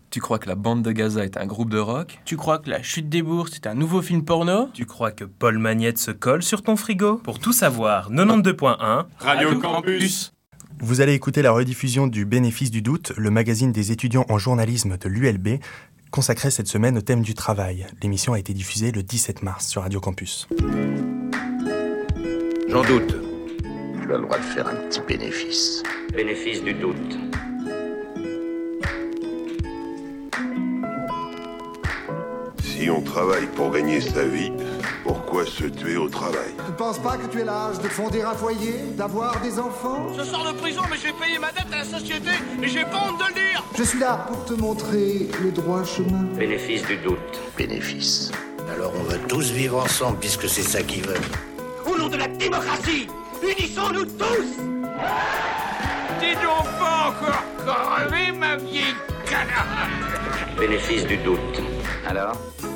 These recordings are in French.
Tu crois que la bande de Gaza est un groupe de rock? Tu crois que La Chute des Bourses est un nouveau film porno? Tu crois que Paul Magnette se colle sur ton frigo? Pour tout savoir, 92.1 Radio Campus. Vous allez écouter la rediffusion du Bénéfice du doute, le magazine des étudiants en journalisme de l'ULB, consacré cette semaine au thème du travail. L'émission a été diffusée le 17 mars sur Radio Campus. J'en doute. Tu as le droit de faire un petit bénéfice. Bénéfice du doute. Si on travaille pour gagner sa vie, pourquoi se tuer au travail? Tu ne penses pas que tu es l'âge de fonder un foyer, d'avoir des enfants? Je sors de prison, mais j'ai payé ma dette à la société et j'ai pas honte de le dire. Je suis là pour te montrer le droit chemin. Bénéfice du doute. Bénéfice. Alors on va tous vivre ensemble, puisque c'est ça qu'ils veulent. Au nom de la démocratie, unissons-nous tous. Dis donc pas encore crevé, ma vieille canard. Bénéfice du doute. Alors,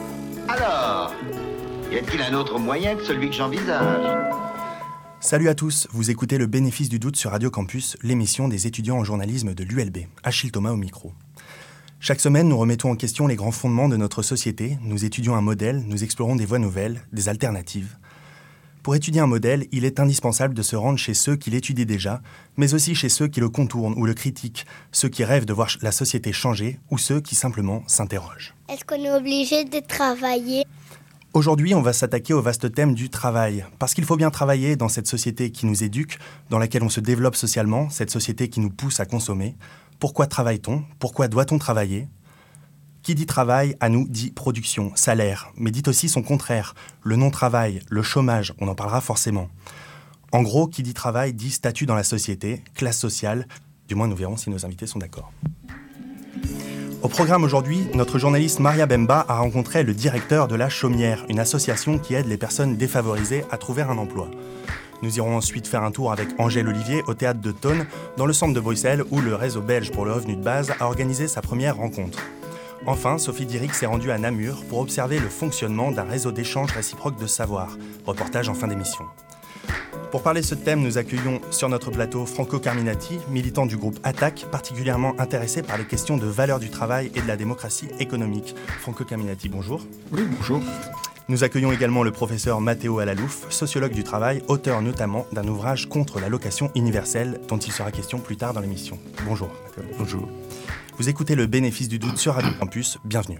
y a-t-il un autre moyen que celui que j'envisage? Salut à tous, vous écoutez le Bénéfice du doute sur Radio Campus, l'émission des étudiants en journalisme de l'ULB. Achille Thomas au micro. Chaque semaine, nous remettons en question les grands fondements de notre société, nous étudions un modèle, nous explorons des voies nouvelles, des alternatives. Pour étudier un modèle, il est indispensable de se rendre chez ceux qui l'étudient déjà, mais aussi chez ceux qui le contournent ou le critiquent, ceux qui rêvent de voir la société changer ou ceux qui simplement s'interrogent. Est-ce qu'on est obligé de travailler ? Aujourd'hui, on va s'attaquer au vaste thème du travail, parce qu'il faut bien travailler dans cette société qui nous éduque, dans laquelle on se développe socialement, cette société qui nous pousse à consommer. Pourquoi travaille-t-on ? Pourquoi doit-on travailler ? Qui dit travail, à nous, dit production, salaire, mais dit aussi son contraire, le non-travail, le chômage, on en parlera forcément. En gros, qui dit travail, dit statut dans la société, classe sociale, du moins nous verrons si nos invités sont d'accord. Au programme aujourd'hui, notre journaliste Maria Bemba a rencontré le directeur de La Chaumière, une association qui aide les personnes défavorisées à trouver un emploi. Nous irons ensuite faire un tour avec Angèle Olivier au théâtre de Thônes, dans le centre de Bruxelles, où le réseau belge pour le revenu de base a organisé sa première rencontre. Enfin, Sophie Diric s'est rendue à Namur pour observer le fonctionnement d'un réseau d'échange réciproque de savoir. Reportage en fin d'émission. Pour parler de ce thème, nous accueillons sur notre plateau Franco Carminati, militant du groupe Attaque, particulièrement intéressé par les questions de valeur du travail et de la démocratie économique. Franco Carminati, bonjour. Oui, bonjour. Nous accueillons également le professeur Matteo Alalouf, sociologue du travail, auteur notamment d'un ouvrage contre l'allocation universelle, dont il sera question plus tard dans l'émission. Bonjour. Matteo. Bonjour. Vous écoutez le Bénéfice du doute sur Radio Campus, bienvenue.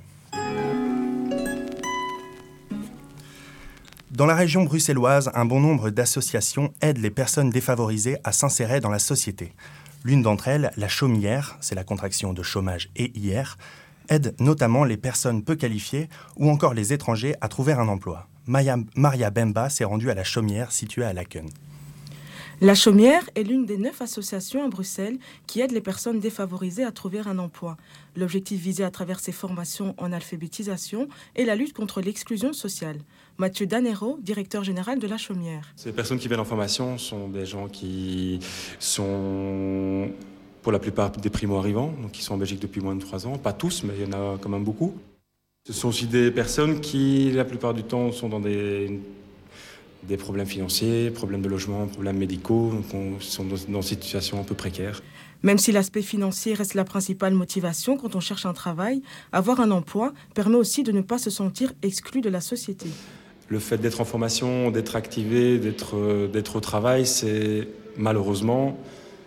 Dans la région bruxelloise, un bon nombre d'associations aident les personnes défavorisées à s'insérer dans la société. L'une d'entre elles, La Chaumière, c'est la contraction de chômage et IR, aide notamment les personnes peu qualifiées ou encore les étrangers à trouver un emploi. Maria Bemba s'est rendue à La Chaumière, située à Laken. La Chaumière est l'une des 9 associations à Bruxelles qui aident les personnes défavorisées à trouver un emploi. L'objectif visé à travers ces formations en alphabétisation est la lutte contre l'exclusion sociale. Mathieu Danero, directeur général de La Chaumière. Ces personnes qui viennent en formation sont des gens qui sont, pour la plupart, des primo-arrivants, donc qui sont en Belgique depuis moins de 3 ans. Pas tous, mais il y en a quand même beaucoup. Ce sont aussi des personnes qui, la plupart du temps, sont dans des problèmes financiers, problèmes de logement, problèmes médicaux, donc sont dans une situation un peu précaire. Même si l'aspect financier reste la principale motivation quand on cherche un travail, avoir un emploi permet aussi de ne pas se sentir exclu de la société. Le fait d'être en formation, d'être activé, d'être au travail, c'est malheureusement,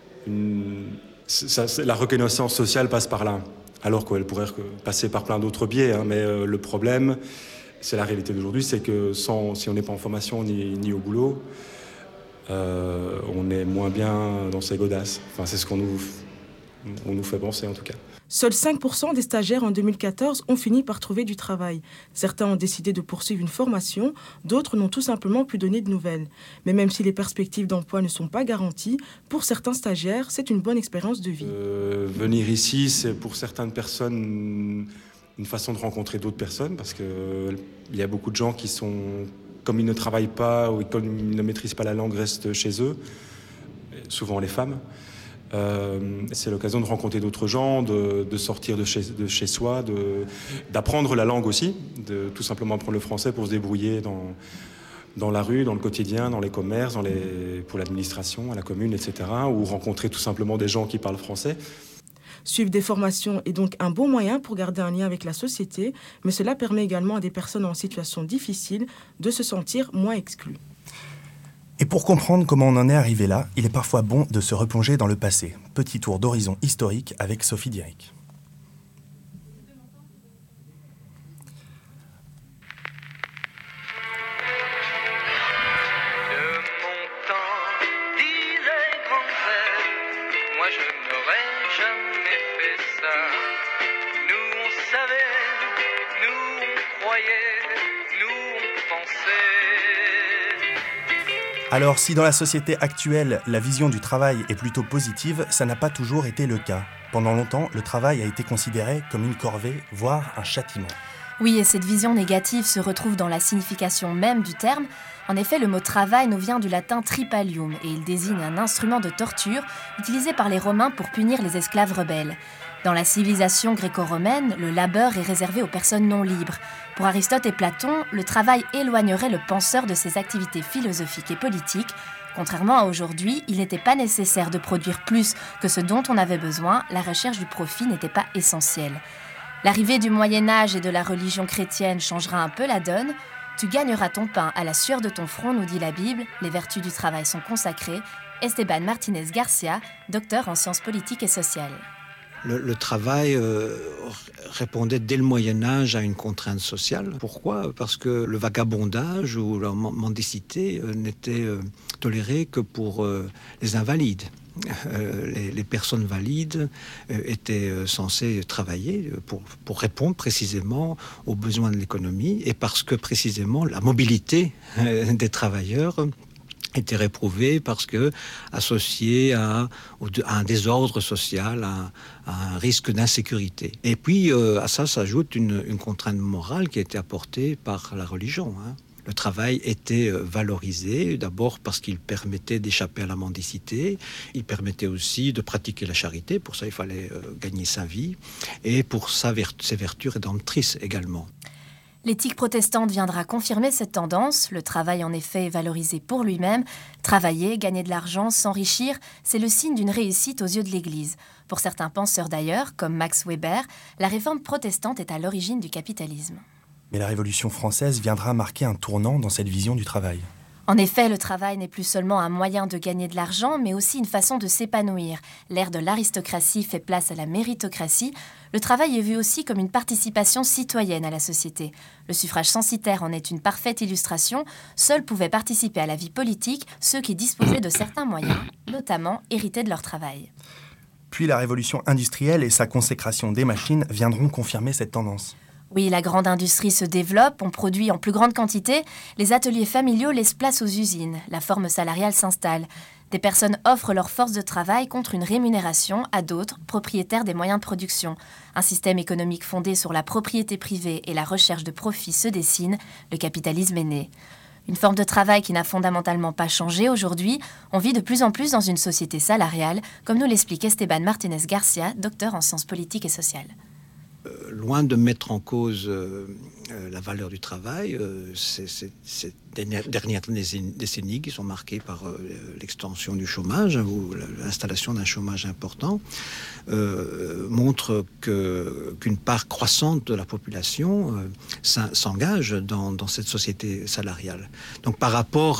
la reconnaissance sociale passe par là, alors qu'elle pourrait passer par plein d'autres biais, mais le problème, c'est la réalité d'aujourd'hui, c'est que si on n'est pas en formation ni au boulot, on est moins bien dans ses godasses. Enfin, c'est ce qu'on nous fait penser en tout cas. Seuls 5% des stagiaires en 2014 ont fini par trouver du travail. Certains ont décidé de poursuivre une formation, d'autres n'ont tout simplement pu donner de nouvelles. Mais même si les perspectives d'emploi ne sont pas garanties, pour certains stagiaires, c'est une bonne expérience de vie. Venir ici, c'est pour certaines personnes une façon de rencontrer d'autres personnes, parce qu'il y a beaucoup de gens qui sont, comme ils ne travaillent pas ou comme ils ne maîtrisent pas la langue, restent chez eux, souvent les femmes. C'est l'occasion de rencontrer d'autres gens, de sortir de chez soi, d'apprendre la langue aussi, de tout simplement apprendre le français pour se débrouiller dans la rue, dans le quotidien, dans les commerces, pour l'administration, à la commune, etc. Ou rencontrer tout simplement des gens qui parlent français. Suivre des formations est donc un bon moyen pour garder un lien avec la société, mais cela permet également à des personnes en situation difficile de se sentir moins exclues. Et pour comprendre comment on en est arrivé là, il est parfois bon de se replonger dans le passé. Petit tour d'horizon historique avec Sophie Diric. Alors, si dans la société actuelle, la vision du travail est plutôt positive, ça n'a pas toujours été le cas. Pendant longtemps, le travail a été considéré comme une corvée, voire un châtiment. Oui, et cette vision négative se retrouve dans la signification même du terme. En effet, le mot travail nous vient du latin tripalium, et il désigne un instrument de torture utilisé par les Romains pour punir les esclaves rebelles. Dans la civilisation gréco-romaine, le labeur est réservé aux personnes non libres. Pour Aristote et Platon, le travail éloignerait le penseur de ses activités philosophiques et politiques. Contrairement à aujourd'hui, il n'était pas nécessaire de produire plus que ce dont on avait besoin, la recherche du profit n'était pas essentielle. L'arrivée du Moyen-Âge et de la religion chrétienne changera un peu la donne. Tu gagneras ton pain à la sueur de ton front, nous dit la Bible. Les vertus du travail sont consacrées. Esteban Martinez Garcia, docteur en sciences politiques et sociales. Le travail répondait dès le Moyen-Âge à une contrainte sociale. Pourquoi ? Parce que le vagabondage ou la mendicité n'était toléré que pour les invalides. Les personnes valides étaient censées travailler pour répondre précisément aux besoins de l'économie et parce que précisément la mobilité des travailleurs était réprouvée parce que associée à un désordre social, à un risque d'insécurité. Et puis à ça s'ajoute une contrainte morale qui a été apportée par la religion. Le travail était valorisé, d'abord parce qu'il permettait d'échapper à la mendicité, il permettait aussi de pratiquer la charité, pour ça il fallait gagner sa vie, et pour ses vertus rédemptrices également. L'éthique protestante viendra confirmer cette tendance. Le travail, en effet, est valorisé pour lui-même. Travailler, gagner de l'argent, s'enrichir, c'est le signe d'une réussite aux yeux de l'Église. Pour certains penseurs d'ailleurs, comme Max Weber, la réforme protestante est à l'origine du capitalisme. Mais la Révolution française viendra marquer un tournant dans cette vision du travail. En effet, le travail n'est plus seulement un moyen de gagner de l'argent, mais aussi une façon de s'épanouir. L'ère de l'aristocratie fait place à la méritocratie. Le travail est vu aussi comme une participation citoyenne à la société. Le suffrage censitaire en est une parfaite illustration. Seuls pouvaient participer à la vie politique ceux qui disposaient de certains moyens, notamment hérités de leur travail. Puis la révolution industrielle et sa consécration des machines viendront confirmer cette tendance. Oui, la grande industrie se développe, on produit en plus grande quantité, les ateliers familiaux laissent place aux usines, la forme salariale s'installe. Des personnes offrent leur force de travail contre une rémunération à d'autres, propriétaires des moyens de production. Un système économique fondé sur la propriété privée et la recherche de profit se dessine, le capitalisme est né. Une forme de travail qui n'a fondamentalement pas changé aujourd'hui, on vit de plus en plus dans une société salariale, comme nous l'explique Esteban Martinez Garcia, docteur en sciences politiques et sociales. Loin de mettre en cause la valeur du travail, ces dernières décennies qui sont marquées par l'extension du chômage ou l'installation d'un chômage important montrent qu'une part croissante de la population s'engage dans cette société salariale. Donc par rapport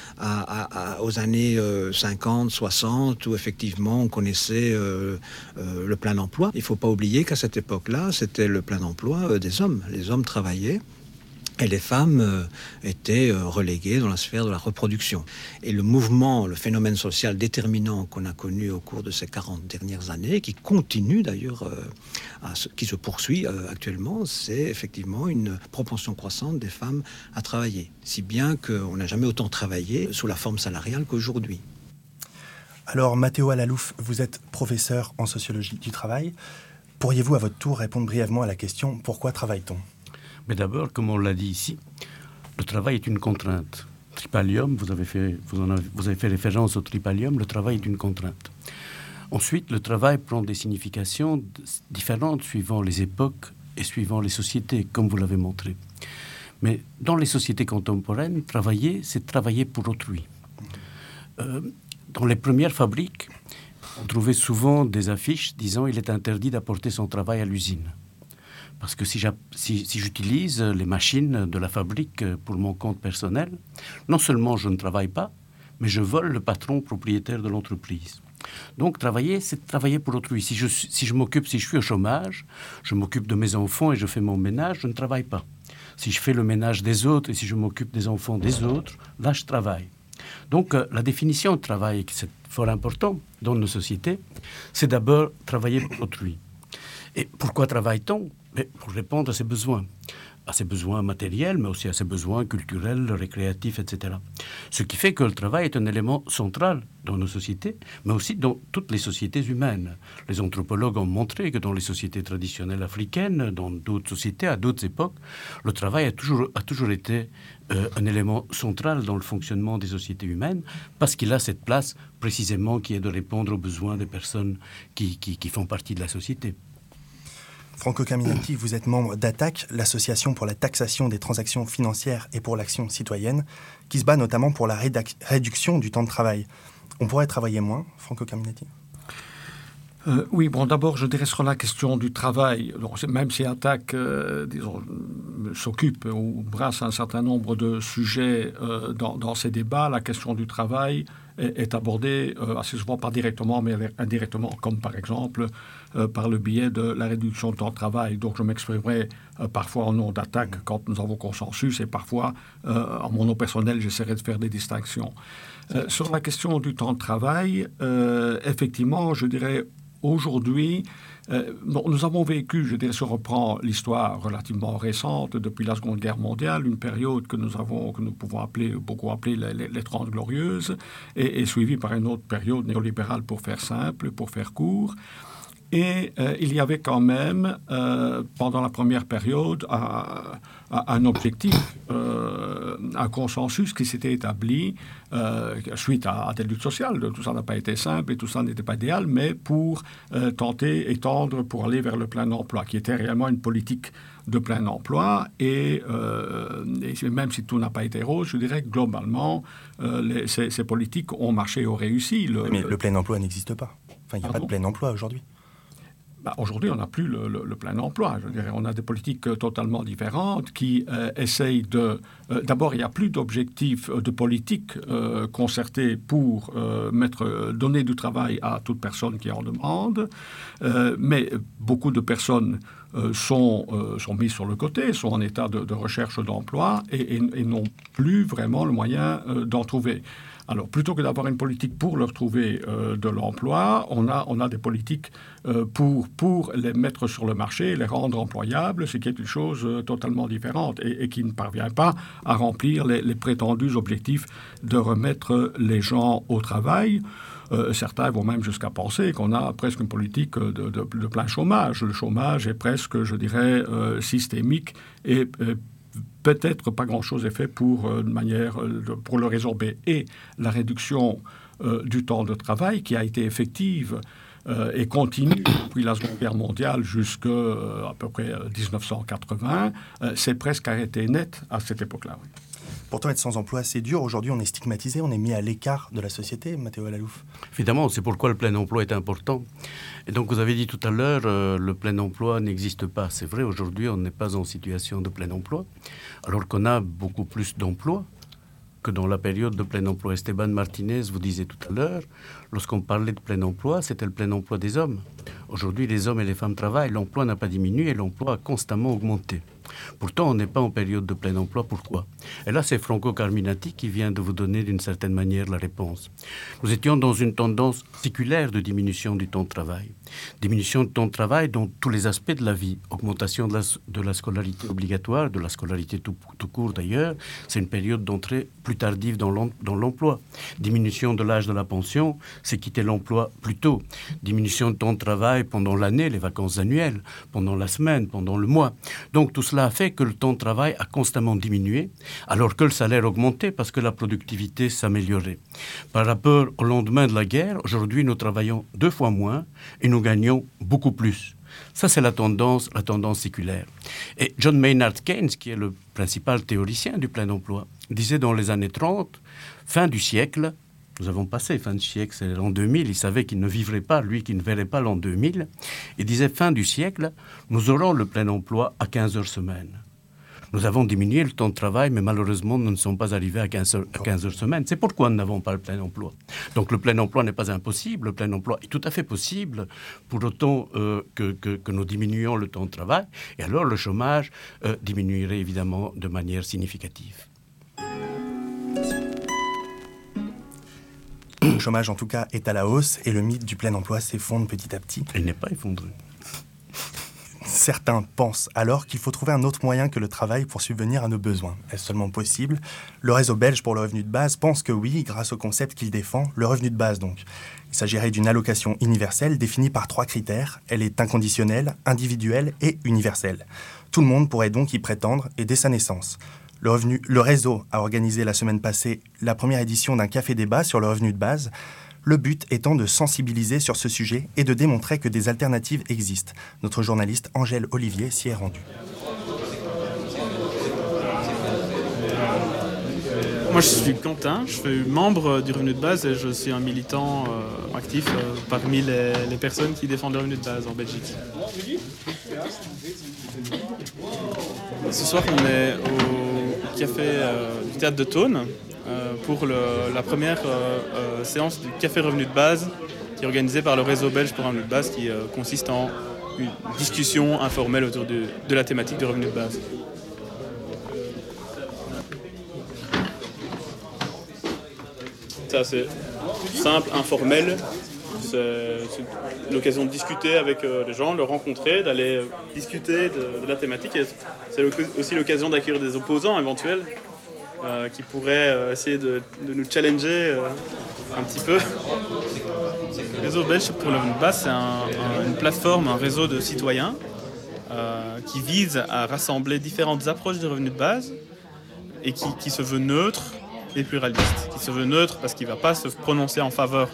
aux années 50, 60, où effectivement on connaissait le plein emploi, il ne faut pas oublier qu'à cette époque-là, c'était le plein emploi des hommes. Les hommes travaillaient et les femmes étaient reléguées dans la sphère de la reproduction. Et le mouvement, le phénomène social déterminant qu'on a connu au cours de ces 40 dernières années, qui continue d'ailleurs, qui se poursuit actuellement, c'est effectivement une propension croissante des femmes à travailler. Si bien qu'on n'a jamais autant travaillé sous la forme salariale qu'aujourd'hui. Alors, Matteo Alalouf, vous êtes professeur en sociologie du travail. Pourriez-vous à votre tour répondre brièvement à la question « Pourquoi travaille-t-on » ? Mais d'abord, comme on l'a dit ici, le travail est une contrainte. Tripalium, vous avez fait référence au tripalium, le travail est une contrainte. Ensuite, le travail prend des significations différentes suivant les époques et suivant les sociétés, comme vous l'avez montré. Mais dans les sociétés contemporaines, travailler, c'est travailler pour autrui. Dans les premières fabriques, on trouvait souvent des affiches disant « il est interdit d'apporter son travail à l'usine ». Parce que si j'utilise les machines de la fabrique pour mon compte personnel, non seulement je ne travaille pas, mais je vole le patron propriétaire de l'entreprise. Donc travailler, c'est travailler pour autrui. Si je suis au chômage, je m'occupe de mes enfants et je fais mon ménage, je ne travaille pas. Si je fais le ménage des autres et si je m'occupe des enfants des autres, là je travaille. Donc la définition de travail, c'est fort important dans nos sociétés, c'est d'abord travailler pour autrui. Et pourquoi travaille-t-on ? Pour répondre à ses besoins matériels, mais aussi à ses besoins culturels, récréatifs, etc. Ce qui fait que le travail est un élément central dans nos sociétés, mais aussi dans toutes les sociétés humaines. Les anthropologues ont montré que dans les sociétés traditionnelles africaines, dans d'autres sociétés, à d'autres époques, le travail a toujours été un élément central dans le fonctionnement des sociétés humaines, parce qu'il a cette place précisément qui est de répondre aux besoins des personnes qui font partie de la société. Franco Carminati, vous êtes membre d'ATTAC, l'association pour la taxation des transactions financières et pour l'action citoyenne, qui se bat notamment pour la réduction du temps de travail. On pourrait travailler moins, Franco Carminati ? Oui, bon, d'abord, je dirais sur la question du travail. Donc, même si ATTAC, s'occupe ou brasse un certain nombre de sujets dans ces débats, la question du travail est abordée assez souvent pas directement, mais indirectement, comme par exemple par le biais de la réduction du temps de travail. Donc, je m'exprimerai parfois en nom d'ATTAC quand nous avons consensus, et parfois, en mon nom personnel, j'essaierai de faire des distinctions. Sur la question du temps de travail, effectivement, je dirais aujourd'hui, nous avons vécu, je dirais, si on reprend l'histoire relativement récente, depuis la Seconde Guerre mondiale, une période que nous pouvons beaucoup appeler les 30 Glorieuses, et suivie par une autre période néolibérale, pour faire simple, pour faire court. Et il y avait quand même, pendant la première période, un objectif, un consensus qui s'était établi suite à des luttes sociales. Tout ça n'a pas été simple et tout ça n'était pas idéal, mais pour tenter et tendre pour aller vers le plein emploi, qui était réellement une politique de plein emploi. Et même si tout n'a pas été rose, je dirais que globalement, ces politiques ont marché, ont réussi. Mais le plein emploi n'existe pas. Enfin, il n'y a pas de plein emploi aujourd'hui. Aujourd'hui, on n'a plus le plein emploi. Je dirais, on a des politiques totalement différentes qui essayent de... D'abord, il n'y a plus d'objectif de politique concerté pour donner du travail à toute personne qui en demande. Mais beaucoup de personnes sont mises sur le côté, sont en état de recherche d'emploi et n'ont plus vraiment le moyen d'en trouver. Alors, plutôt que d'avoir une politique pour leur trouver de l'emploi, on a des politiques pour les mettre sur le marché, les rendre employables, ce qui est une chose totalement différente et qui ne parvient pas à remplir les prétendus objectifs de remettre les gens au travail. Certains vont même jusqu'à penser qu'on a presque une politique de plein chômage. Le chômage est presque, je dirais, systémique et peut-être pas grand-chose est fait pour le résorber. Et la réduction du temps de travail qui a été effective et continue depuis la Seconde Guerre mondiale jusqu'à à peu près 1980, c'est presque arrêté net à cette époque-là. Oui. Pourtant, être sans emploi, c'est dur. Aujourd'hui, on est stigmatisé, on est mis à l'écart de la société, Matteo Lalouf. Évidemment, c'est pourquoi le plein emploi est important. Et donc, vous avez dit tout à l'heure, le plein emploi n'existe pas. C'est vrai, aujourd'hui, on n'est pas en situation de plein emploi, alors qu'on a beaucoup plus d'emplois que dans la période de plein emploi. Esteban Martinez vous disait tout à l'heure, lorsqu'on parlait de plein emploi, c'était le plein emploi des hommes. Aujourd'hui, les hommes et les femmes travaillent, l'emploi n'a pas diminué et l'emploi a constamment augmenté. Pourtant, on n'est pas en période de plein emploi. Pourquoi ? Et là, c'est Franco Carminati qui vient de vous donner d'une certaine manière la réponse. Nous étions dans une tendance séculaire de diminution du temps de travail. Diminution du temps de travail dans tous les aspects de la vie. Augmentation de la scolarité obligatoire, de la scolarité tout court d'ailleurs. C'est une période d'entrée plus tardive dans l'emploi. Diminution de l'âge de la pension, c'est quitter l'emploi plus tôt. Diminution de temps de travail pendant l'année, les vacances annuelles, pendant la semaine, pendant le mois. Donc tout cela a fait que le temps de travail a constamment diminué, alors que le salaire augmentait parce que la productivité s'améliorait. Par rapport au lendemain de la guerre, aujourd'hui nous travaillons 2 fois moins et nous gagnons beaucoup plus. Ça, c'est la tendance séculaire. Et John Maynard Keynes, qui est le principal théoricien du plein emploi, disait dans les années 30, fin du siècle, Nous avons passé fin de siècle, c'est l'an 2000. Il savait qu'il ne vivrait pas, lui, qui ne verrait pas l'an 2000. Il disait, fin du siècle, nous aurons le plein emploi à 15 heures semaine. Nous avons diminué le temps de travail, mais malheureusement, nous ne sommes pas arrivés à 15 heures semaine. C'est pourquoi nous n'avons pas le plein emploi. Donc le plein emploi n'est pas impossible, le plein emploi est tout à fait possible, pour autant que nous diminuions le temps de travail. Et alors le chômage diminuerait évidemment de manière significative. Le chômage, en tout cas, est à la hausse et le mythe du plein emploi s'effondre petit à petit. Il n'est pas effondré. Certains pensent alors qu'il faut trouver un autre moyen que le travail pour subvenir à nos besoins. Est-ce seulement possible ? Le réseau belge pour le revenu de base pense que oui, grâce au concept qu'il défend, le revenu de base donc. Il s'agirait d'une allocation universelle définie par 3 critères. Elle est inconditionnelle, individuelle et universelle. Tout le monde pourrait donc y prétendre et dès sa naissance. Le réseau a organisé la semaine passée la première édition d'un café-débat sur le revenu de base. Le but étant de sensibiliser sur ce sujet et de démontrer que des alternatives existent. Notre journaliste Angèle Olivier s'y est rendue. Moi, je suis Quentin, je suis membre du revenu de base et je suis un militant actif parmi les personnes qui défendent le revenu de base en Belgique. Ce soir, on est au café du Théâtre de Thônes pour la première séance du Café Revenu de Base qui est organisée par le réseau belge pour un revenu de base qui consiste en une discussion informelle autour de la thématique du revenu de base. C'est assez simple, informel. C'est l'occasion de discuter avec les gens, de les rencontrer, d'aller discuter de la thématique. Et c'est aussi l'occasion d'accueillir des opposants éventuels qui pourraient essayer de nous challenger un petit peu. Le réseau belge pour le revenu de base, c'est une plateforme, un réseau de citoyens qui vise à rassembler différentes approches du revenu de base et qui se veut neutre et pluraliste. Qui se veut neutre parce qu'il ne va pas se prononcer en faveur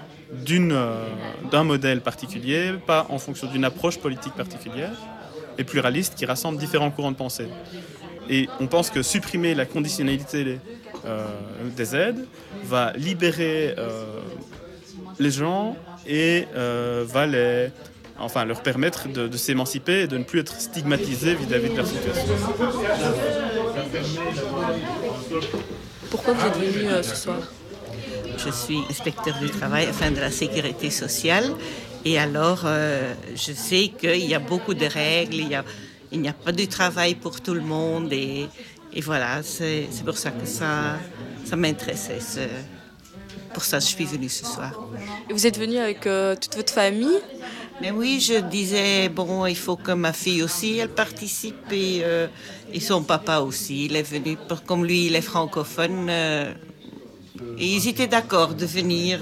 d'un modèle particulier, pas en fonction d'une approche politique particulière, et pluraliste qui rassemble différents courants de pensée. Et on pense que supprimer la conditionnalité des aides va libérer les gens et va leur permettre de s'émanciper et de ne plus être stigmatisés vis-à-vis de leur situation. Pourquoi vous êtes venu ce soir ? Je suis inspecteur du travail, de la sécurité sociale. Et alors, je sais qu'il y a beaucoup de règles, il n'y a pas de travail pour tout le monde. Et voilà, c'est pour ça que ça m'intéressait. C'est pour ça que je suis venue ce soir. Et vous êtes venu avec toute votre famille ? Mais oui, je disais, il faut que ma fille aussi, elle participe. Et son papa aussi, il est venu, comme lui, il est francophone. Et ils étaient d'accord de venir.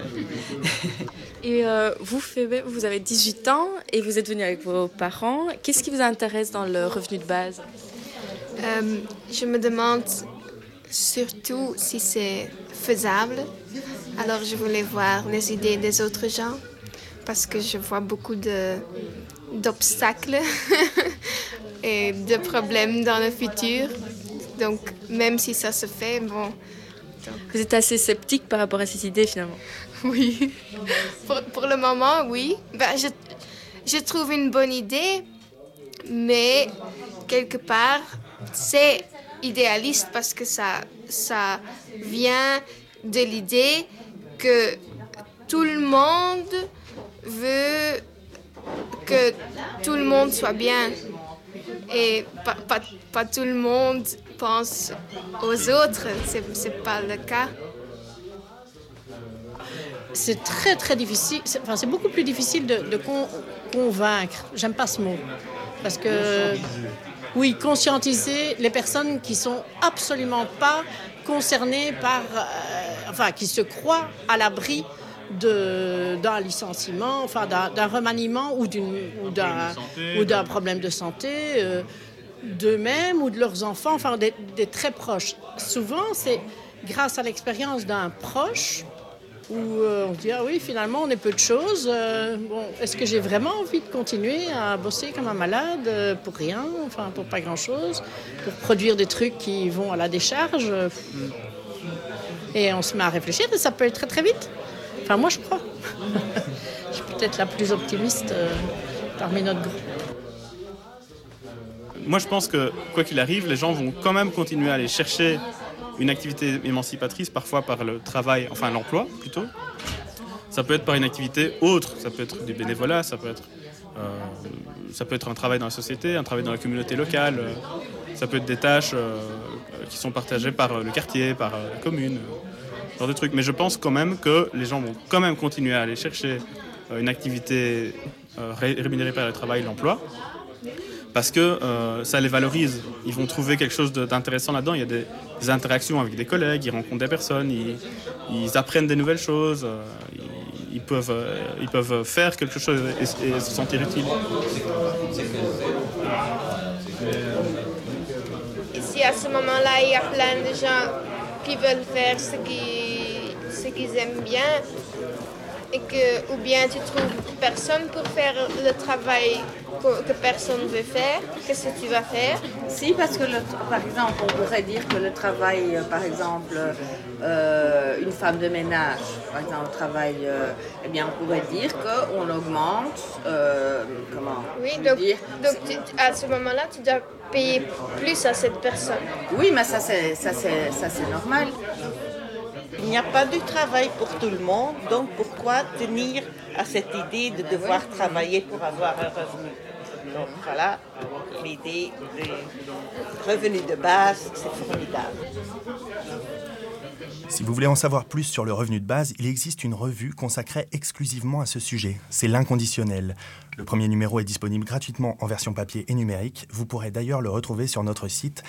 Et vous avez 18 ans et vous êtes venu avec vos parents. Qu'est-ce qui vous intéresse dans le revenu de base ? Je me demande surtout si c'est faisable. Alors je voulais voir les idées des autres gens parce que je vois beaucoup d'obstacles et de problèmes dans le futur. Donc même si ça se fait, Vous êtes assez sceptique par rapport à ces idées, finalement. Oui. Pour le moment, oui. Je trouve une bonne idée, mais quelque part, c'est idéaliste parce que ça vient de l'idée que tout le monde veut que tout le monde soit bien. Et pas tout le monde pense aux autres, c'est pas le cas. C'est très très difficile, c'est beaucoup plus difficile de convaincre, j'aime pas ce mot, parce que oui, conscientiser les personnes qui sont absolument pas concernées par, qui se croient à l'abri d'un licenciement, d'un remaniement ou d'un problème de santé d'eux-mêmes ou de leurs enfants, des très proches. Souvent, c'est grâce à l'expérience d'un proche où on dit « Ah oui, finalement, on est peu de choses. Est-ce que j'ai vraiment envie de continuer à bosser comme un malade pour rien, pour pas grand-chose, pour produire des trucs qui vont à la décharge ?» Et on se met à réfléchir et ça peut aller très très vite. Enfin, moi je crois. Je suis peut-être la plus optimiste parmi notre groupe. Moi je pense que quoi qu'il arrive, les gens vont quand même continuer à aller chercher une activité émancipatrice, parfois par le travail, enfin l'emploi plutôt. Ça peut être par une activité autre, ça peut être du bénévolat, ça peut être un travail dans la société, un travail dans la communauté locale, ça peut être des tâches qui sont partagées par le quartier, par la commune, ce genre de trucs. Mais je pense quand même que les gens vont quand même continuer à aller chercher une activité rémunérée par le travail et l'emploi, parce que ça les valorise. Ils vont trouver quelque chose d'intéressant là-dedans. Il y a des interactions avec des collègues, ils rencontrent des personnes, ils apprennent des nouvelles choses, ils peuvent faire quelque chose et se sentir utile. Ici, à ce moment-là, il y a plein de gens qui veulent faire ce qu'ils aiment bien. Ou bien tu trouves personne pour faire le travail que personne ne veut faire. Qu'est-ce que tu vas faire? Si, parce que, par exemple, on pourrait dire que le travail, par exemple, une femme de ménage, par exemple, travail, eh bien, on pourrait dire qu'on augmente, Oui, donc à ce moment-là, tu dois payer plus à cette personne. Oui, mais ça c'est normal. Il n'y a pas de travail pour tout le monde, donc pourquoi tenir à cette idée de devoir travailler pour avoir un revenu? Donc voilà, l'idée du revenu de base, c'est formidable. Si vous voulez en savoir plus sur le revenu de base, il existe une revue consacrée exclusivement à ce sujet. C'est l'Inconditionnel. Le premier numéro est disponible gratuitement en version papier et numérique. Vous pourrez d'ailleurs le retrouver sur notre site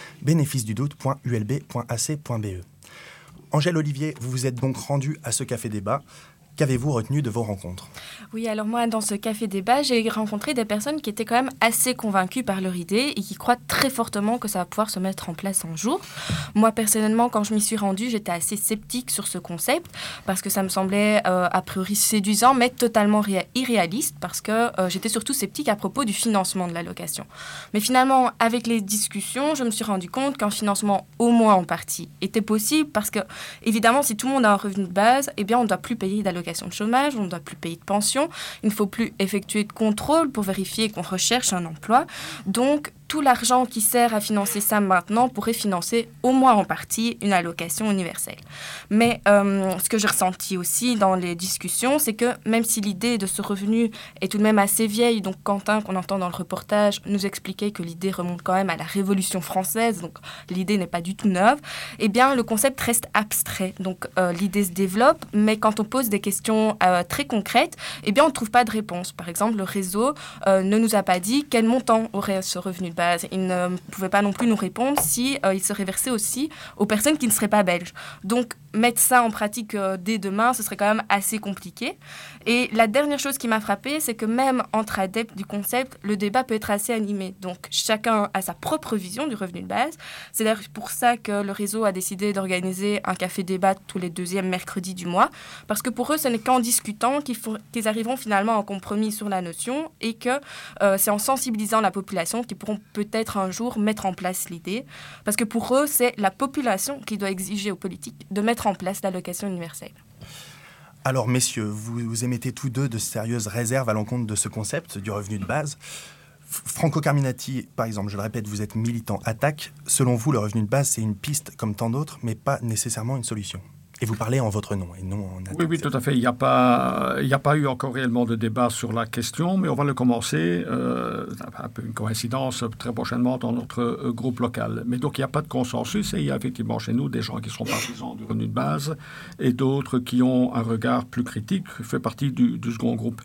bénéficedudoute.ulb.ac.be. Angèle Olivier, vous vous êtes donc rendue à ce café débat. Qu'avez-vous retenu de vos rencontres? Oui, alors moi, dans ce café débat, j'ai rencontré des personnes qui étaient quand même assez convaincues par leur idée et qui croient très fortement que ça va pouvoir se mettre en place un jour. Moi, personnellement, quand je m'y suis rendue, j'étais assez sceptique sur ce concept parce que ça me semblait a priori séduisant, mais totalement irréaliste parce que j'étais surtout sceptique à propos du financement de l'allocation. Mais finalement, avec les discussions, je me suis rendu compte qu'un financement, au moins en partie, était possible parce que, évidemment, si tout le monde a un revenu de base, eh bien, on ne doit plus payer d'allocation de chômage, on ne doit plus payer de pension, il ne faut plus effectuer de contrôle pour vérifier qu'on recherche un emploi. Donc, tout l'argent qui sert à financer ça maintenant pourrait financer au moins en partie une allocation universelle. Mais ce que j'ai ressenti aussi dans les discussions, c'est que même si l'idée de ce revenu est tout de même assez vieille, donc Quentin, qu'on entend dans le reportage, nous expliquait que l'idée remonte quand même à la Révolution française, donc l'idée n'est pas du tout neuve, eh bien le concept reste abstrait. Donc l'idée se développe, mais quand on pose des questions très concrètes, eh bien on ne trouve pas de réponse. Par exemple, le réseau ne nous a pas dit quel montant aurait ce revenu de base. Il ne pouvait pas non plus nous répondre si il serait versé aussi aux personnes qui ne seraient pas belges. Donc, mettre ça en pratique dès demain, ce serait quand même assez compliqué. Et la dernière chose qui m'a frappée, c'est que même entre adeptes du concept, le débat peut être assez animé. Donc, chacun a sa propre vision du revenu de base. C'est d'ailleurs pour ça que le réseau a décidé d'organiser un café-débat tous les deuxièmes mercredis du mois. Parce que pour eux, ce n'est qu'en discutant qu'ils arriveront finalement à un compromis sur la notion et que c'est en sensibilisant la population qu'ils pourront peut-être un jour mettre en place l'idée. Parce que pour eux, c'est la population qui doit exiger aux politiques de mettre en place l'allocation universelle. Alors, messieurs, vous émettez tous deux de sérieuses réserves à l'encontre de ce concept du revenu de base. Franco Carminati, par exemple, je le répète, vous êtes militant attaque. Selon vous, le revenu de base, c'est une piste comme tant d'autres, mais pas nécessairement une solution. Et vous parlez en votre nom et non en attaque. Oui, tout à fait. Il n'y a pas eu encore réellement de débat sur la question, mais on va le commencer. Un peu une coïncidence très prochainement dans notre groupe local. Mais donc, il n'y a pas de consensus et il y a effectivement chez nous des gens qui sont partisans du revenu de base et d'autres qui ont un regard plus critique, fait partie du second groupe.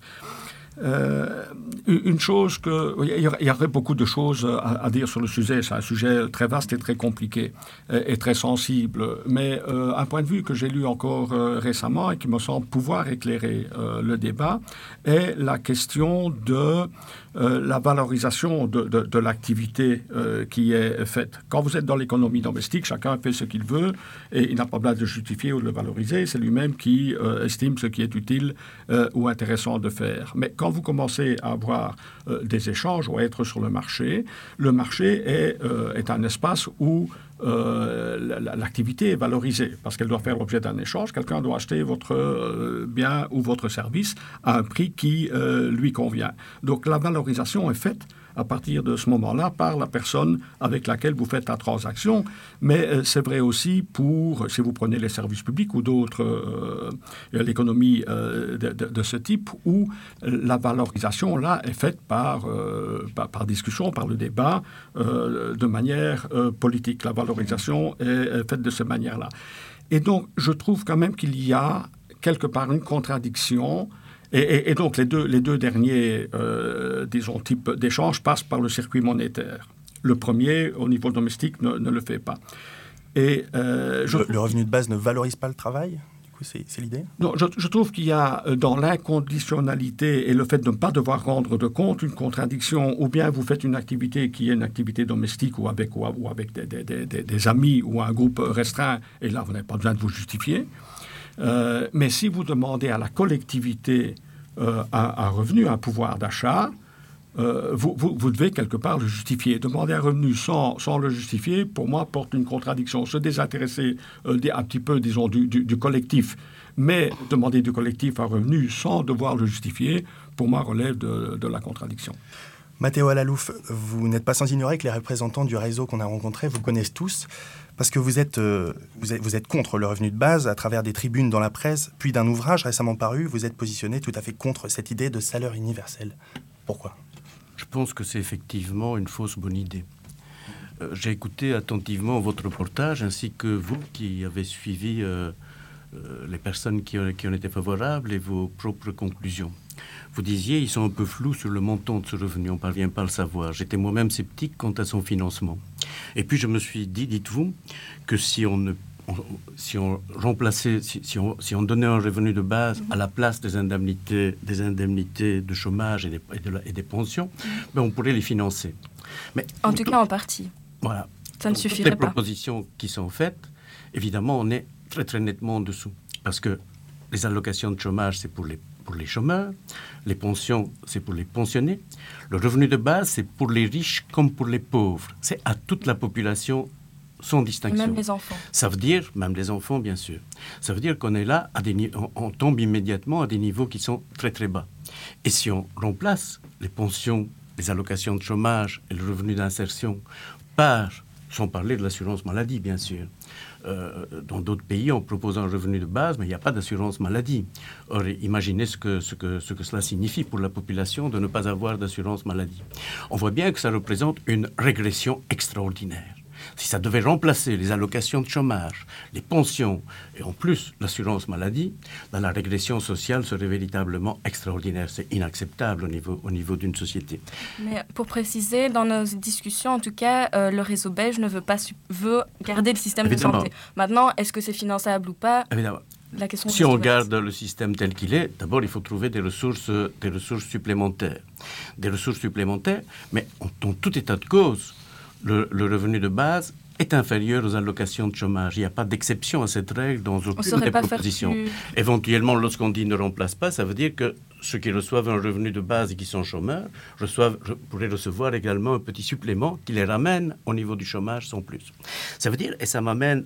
Une chose il y aurait beaucoup de choses à dire sur le sujet. C'est un sujet très vaste et très compliqué et très sensible. Mais un point de vue que j'ai lu encore récemment et qui me semble pouvoir éclairer le débat est la question de la valorisation de l'activité qui est faite. Quand vous êtes dans l'économie domestique, chacun fait ce qu'il veut et il n'a pas besoin de justifier ou de le valoriser. C'est lui-même qui estime ce qui est utile ou intéressant de faire. Mais quand vous commencez à avoir des échanges ou à être sur le marché est un espace où l'activité est valorisée parce qu'elle doit faire l'objet d'un échange. Quelqu'un doit acheter votre bien ou votre service à un prix qui lui convient. Donc la valorisation est faite à partir de ce moment-là par la personne avec laquelle vous faites la transaction. Mais c'est vrai aussi pour, si vous prenez les services publics ou d'autres, l'économie de ce type, où la valorisation, là, est faite par discussion, par le débat, de manière politique. La valorisation est faite de cette manière-là. Et donc, je trouve quand même qu'il y a quelque part une contradiction. Et donc, les deux derniers, disons, types d'échanges passent par le circuit monétaire. Le premier, au niveau domestique, ne le fait pas. Et, le revenu de base ne valorise pas le travail ? Du coup, c'est l'idée ? Non, je trouve qu'il y a dans l'inconditionnalité et le fait de ne pas devoir rendre de compte une contradiction. Ou bien vous faites une activité qui est une activité domestique ou avec des amis ou un groupe restreint, et là, vous n'avez pas besoin de vous justifier. Mais si vous demandez à la collectivité un revenu, un pouvoir d'achat, vous devez quelque part le justifier. Demander un revenu sans le justifier, pour moi, porte une contradiction. Se désintéresser un petit peu, disons, du collectif, mais demander du collectif un revenu sans devoir le justifier, pour moi, relève de la contradiction. Matteo Alalouf, vous n'êtes pas sans ignorer que les représentants du réseau qu'on a rencontrés vous connaissent tous, parce que vous êtes contre le revenu de base à travers des tribunes dans la presse, puis d'un ouvrage récemment paru, vous êtes positionné tout à fait contre cette idée de salaire universel. Pourquoi ? Je pense que c'est effectivement une fausse bonne idée. J'ai écouté attentivement votre reportage, ainsi que vous qui avez suivi les personnes qui en étaient favorables et vos propres conclusions. Vous disiez, ils sont un peu flous sur le montant de ce revenu, on ne parvient pas à le savoir. J'étais moi-même sceptique quant à son financement. Et puis je me suis dit, dites-vous, que si on donnait un revenu de base à la place des indemnités de chômage et des pensions, ben on pourrait les financer. Mais, en tout cas, en partie. Voilà. Ça ne suffirait pas. Les propositions qui sont faites, évidemment, on est très très nettement en dessous. Parce que les allocations de chômage, c'est pour les chômeurs, les pensions, c'est pour les pensionnés, le revenu de base, c'est pour les riches comme pour les pauvres. C'est à toute la population sans distinction. Même les enfants. Ça veut dire, même les enfants, bien sûr. Ça veut dire qu'on est là, on tombe immédiatement à des niveaux qui sont très très bas. Et si on remplace les pensions, les allocations de chômage et le revenu d'insertion par, sans parler de l'assurance maladie, bien sûr. Dans d'autres pays, on propose un revenu de base, mais il n'y a pas d'assurance maladie. Or, imaginez ce que cela signifie pour la population de ne pas avoir d'assurance maladie. On voit bien que ça représente une régression extraordinaire. Si ça devait remplacer les allocations de chômage, les pensions et en plus l'assurance maladie, ben la régression sociale serait véritablement extraordinaire. C'est inacceptable au niveau d'une société. Mais pour préciser, dans nos discussions, en tout cas, le réseau belge veut garder le système Évidemment. de santé. Maintenant, est-ce que c'est finançable ou pas ? Évidemment. La question si on garde le système tel qu'il est, d'abord il faut trouver des ressources supplémentaires. Des ressources supplémentaires, mais en tout état de cause, le revenu de base est inférieur aux allocations de chômage. Il n'y a pas d'exception à cette règle dans aucune des propositions. Éventuellement, lorsqu'on dit ne remplace pas, ça veut dire que ceux qui reçoivent un revenu de base et qui sont chômeurs pourraient recevoir également un petit supplément qui les ramène au niveau du chômage sans plus. Ça veut dire, et ça m'amène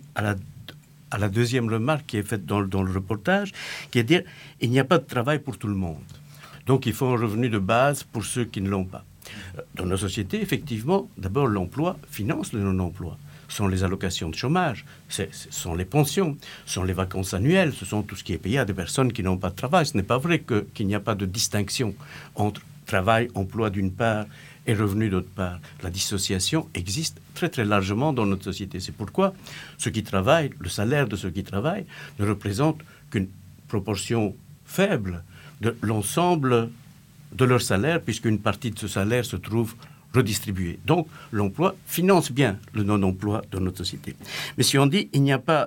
à la deuxième remarque qui est faite dans le reportage, qui est de dire il n'y a pas de travail pour tout le monde. Donc il faut un revenu de base pour ceux qui ne l'ont pas. Dans nos sociétés, effectivement, d'abord l'emploi finance le non-emploi. Ce sont les allocations de chômage, ce sont les pensions, ce sont les vacances annuelles, ce sont tout ce qui est payé à des personnes qui n'ont pas de travail. Ce n'est pas vrai qu'il n'y a pas de distinction entre travail, emploi d'une part et revenu d'autre part. La dissociation existe très très largement dans notre société. C'est pourquoi ceux qui travaillent, le salaire de ceux qui travaillent ne représente qu'une proportion faible de l'ensemble de leur salaire, puisqu'une partie de ce salaire se trouve redistribuée. Donc, l'emploi finance bien le non-emploi de notre société. Mais si on dit il n'y a pas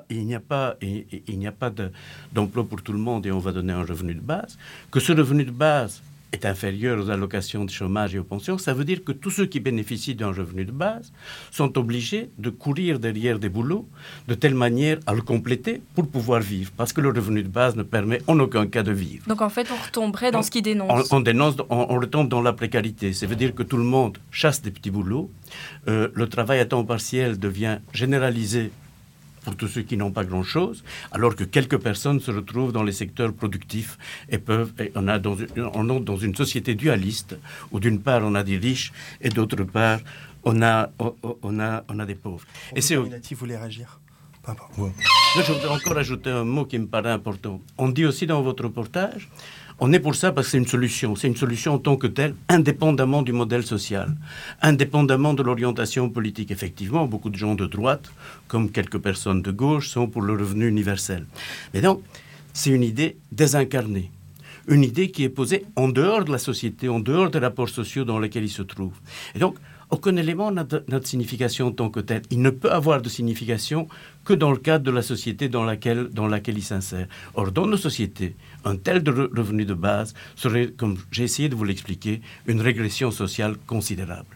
d'emploi pour tout le monde et on va donner un revenu de base, que ce revenu de base est inférieur aux allocations de chômage et aux pensions, ça veut dire que tous ceux qui bénéficient d'un revenu de base sont obligés de courir derrière des boulots de telle manière à le compléter pour pouvoir vivre, parce que le revenu de base ne permet en aucun cas de vivre. Donc en fait, on retomberait dans ce qu'il dénonce. On retombe dans la précarité. Ça veut dire que tout le monde chasse des petits boulots. Le travail à temps partiel devient généralisé pour tous ceux qui n'ont pas grand-chose, alors que quelques personnes se retrouvent dans les secteurs productifs et on entre dans une société dualiste où d'une part on a des riches et d'autre part on a des pauvres. Et c'est vous voulez réagir? Là, je voudrais encore ajouter un mot qui me paraît important. On dit aussi dans votre reportage, on est pour ça parce que c'est une solution. C'est une solution en tant que telle, indépendamment du modèle social, indépendamment de l'orientation politique. Effectivement, beaucoup de gens de droite, comme quelques personnes de gauche, sont pour le revenu universel. Mais donc, c'est une idée désincarnée. Une idée qui est posée en dehors de la société, en dehors des rapports sociaux dans lesquels il se trouve. Et donc, aucun élément n'a de signification en tant que tel. Il ne peut avoir de signification que dans le cadre de la société dans laquelle il s'insère. Or, dans nos sociétés, un tel revenu de base serait, comme j'ai essayé de vous l'expliquer, une régression sociale considérable.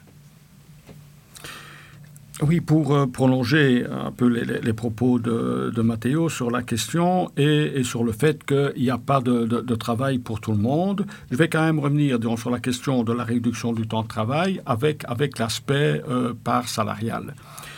Oui, pour prolonger un peu les propos de Matteo sur la question et sur le fait qu'il n'y a pas de travail pour tout le monde, je vais quand même revenir sur la question de la réduction du temps de travail avec l'aspect part salariale.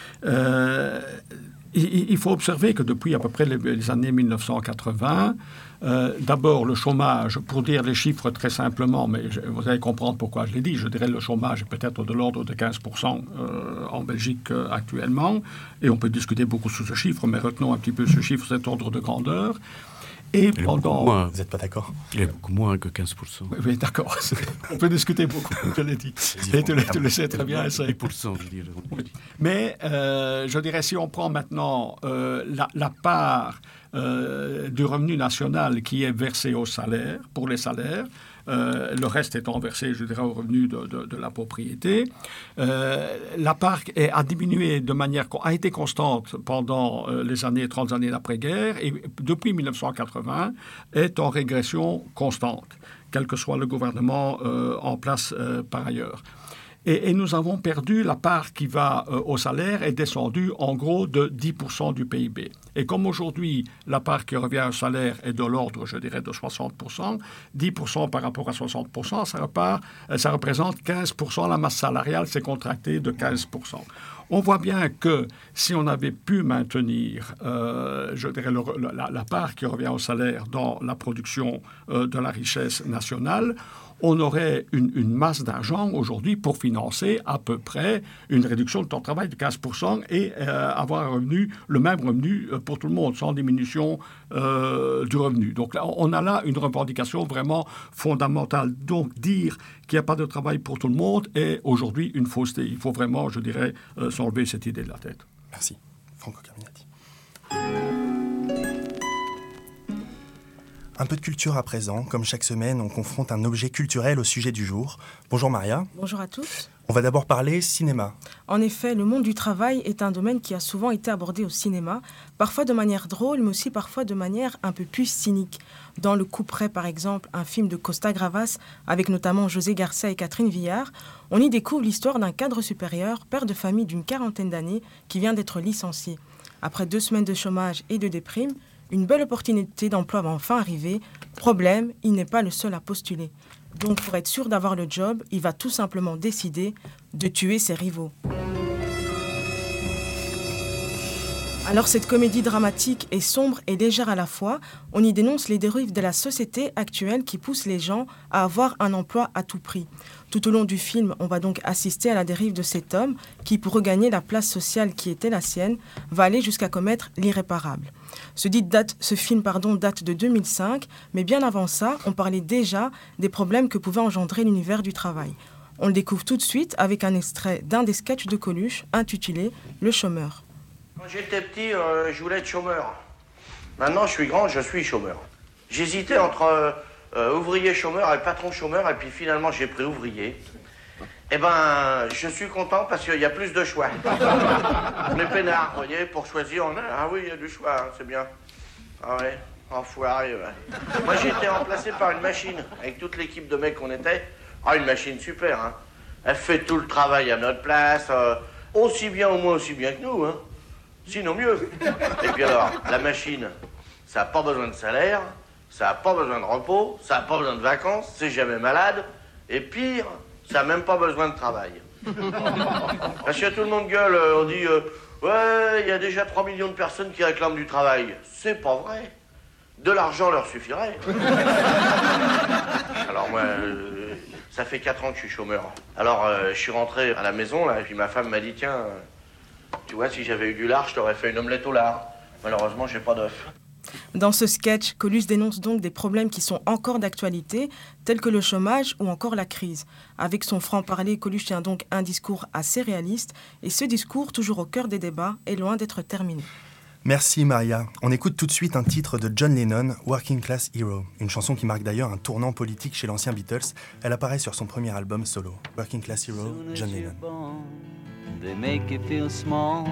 Il faut observer que depuis à peu près les années 1980, d'abord le chômage, pour dire les chiffres très simplement, mais vous allez comprendre pourquoi je l'ai dit, je dirais le chômage est peut-être de l'ordre de 15% en Belgique actuellement, et on peut discuter beaucoup sur ce chiffre, mais retenons un petit peu ce chiffre, cet ordre de grandeur. Et pendant... Vous n'êtes pas d'accord? Il est beaucoup moins que 15%. Oui, d'accord. On peut discuter beaucoup, je l'ai dit. Et tu le sais très bien. 10%, je dirais. Mais je dirais, si on prend maintenant la part du revenu national qui est versé au salaire, pour les salaires, le reste étant versé, je dirais, au revenu de la propriété. La part a diminué a été constante pendant les 30 années d'après-guerre et depuis 1980 est en régression constante, quel que soit le gouvernement en place par ailleurs. Et nous avons perdu la part qui va au salaire est descendue en gros de 10% du PIB. Et comme aujourd'hui, la part qui revient au salaire est de l'ordre, je dirais, de 60%, 10% par rapport à 60%, ça représente 15%. La masse salariale s'est contractée de 15%. On voit bien que si on avait pu maintenir, je dirais, la part qui revient au salaire dans la production de la richesse nationale, on aurait une masse d'argent aujourd'hui pour financer à peu près une réduction de temps de travail de 15% et avoir un revenu, le même revenu pour tout le monde, sans diminution du revenu. Donc là, on a là une revendication vraiment fondamentale. Donc dire qu'il n'y a pas de travail pour tout le monde est aujourd'hui une fausseté. Il faut vraiment, je dirais, s'enlever cette idée de la tête. Merci. Franco Carminati. Un peu de culture à présent. Comme chaque semaine, on confronte un objet culturel au sujet du jour. Bonjour Maria. Bonjour à tous. On va d'abord parler cinéma. En effet, le monde du travail est un domaine qui a souvent été abordé au cinéma, parfois de manière drôle, mais aussi parfois de manière un peu plus cynique. Dans Le Couperet, par exemple, un film de Costa Gravas, avec notamment José Garcia et Catherine Villard, on y découvre l'histoire d'un cadre supérieur, père de famille d'une quarantaine d'années, qui vient d'être licencié. Après 2 semaines de chômage et de déprime, une belle opportunité d'emploi va enfin arriver. Problème, il n'est pas le seul à postuler. Donc, pour être sûr d'avoir le job, il va tout simplement décider de tuer ses rivaux. Alors, cette comédie dramatique est sombre et légère à la fois. On y dénonce les dérives de la société actuelle qui poussent les gens à avoir un emploi à tout prix. Tout au long du film, on va donc assister à la dérive de cet homme qui, pour regagner la place sociale qui était la sienne, va aller jusqu'à commettre l'irréparable. Ce film date de 2005, mais bien avant ça, on parlait déjà des problèmes que pouvait engendrer l'univers du travail. On le découvre tout de suite avec un extrait d'un des sketchs de Coluche intitulé « Le chômeur ». Quand j'étais petit, je voulais être chômeur. Maintenant, je suis grand, je suis chômeur. J'hésitais entre ouvrier chômeur et patron chômeur, et puis finalement, j'ai pris ouvrier. Eh ben, je suis content parce qu'il y a plus de choix. On est peinard, vous voyez, pour choisir, ah oui, il y a du choix, hein, c'est bien. Ah ouais. Enfoiré, ouais. Moi, j'ai été remplacé par une machine, avec toute l'équipe de mecs qu'on était. Ah, une machine super, hein. Elle fait tout le travail à notre place, aussi bien, au moins aussi bien que nous, hein. Sinon mieux. Et puis alors, la machine, ça n'a pas besoin de salaire, ça n'a pas besoin de repos, ça n'a pas besoin de vacances, c'est jamais malade. Et pire, ça n'a même pas besoin de travail. Parce que tout le monde gueule, on dit, ouais, il y a déjà 3 millions de personnes qui réclament du travail. C'est pas vrai. De l'argent leur suffirait. Alors moi, ça fait 4 ans que je suis chômeur. Alors je suis rentré à la maison, là, et puis ma femme m'a dit, tiens, tu vois, si j'avais eu du lard, je t'aurais fait une omelette au lard. Malheureusement, j'ai pas d'œuf. Dans ce sketch, Coluche dénonce donc des problèmes qui sont encore d'actualité, tels que le chômage ou encore la crise. Avec son franc-parler, Coluche tient donc un discours assez réaliste, et ce discours, toujours au cœur des débats, est loin d'être terminé. Merci Maria. On écoute tout de suite un titre de John Lennon, Working Class Hero, une chanson qui marque d'ailleurs un tournant politique chez l'ancien Beatles. Elle apparaît sur son premier album solo, Working Class Hero, John Lennon. They make you feel small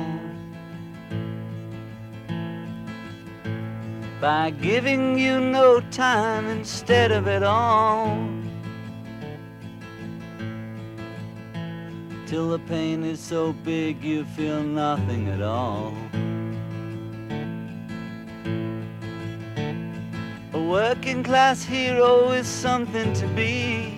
by giving you no time instead of it all, till the pain is so big you feel nothing at all. A working class hero is something to be.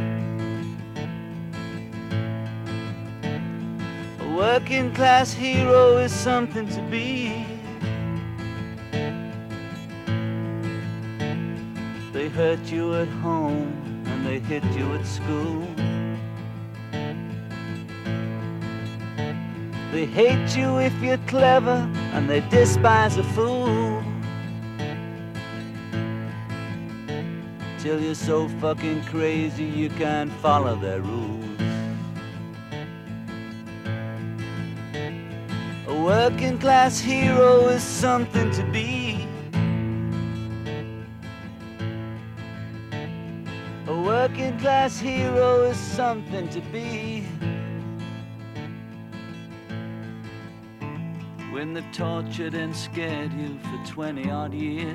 A working class hero is something to be. They hurt you at home and they hit you at school. They hate you if you're clever and they despise a fool. Till you're so fucking crazy you can't follow their rules. A working class hero is something to be. A working class hero is something to be. When they've tortured and scared you for 20 odd years,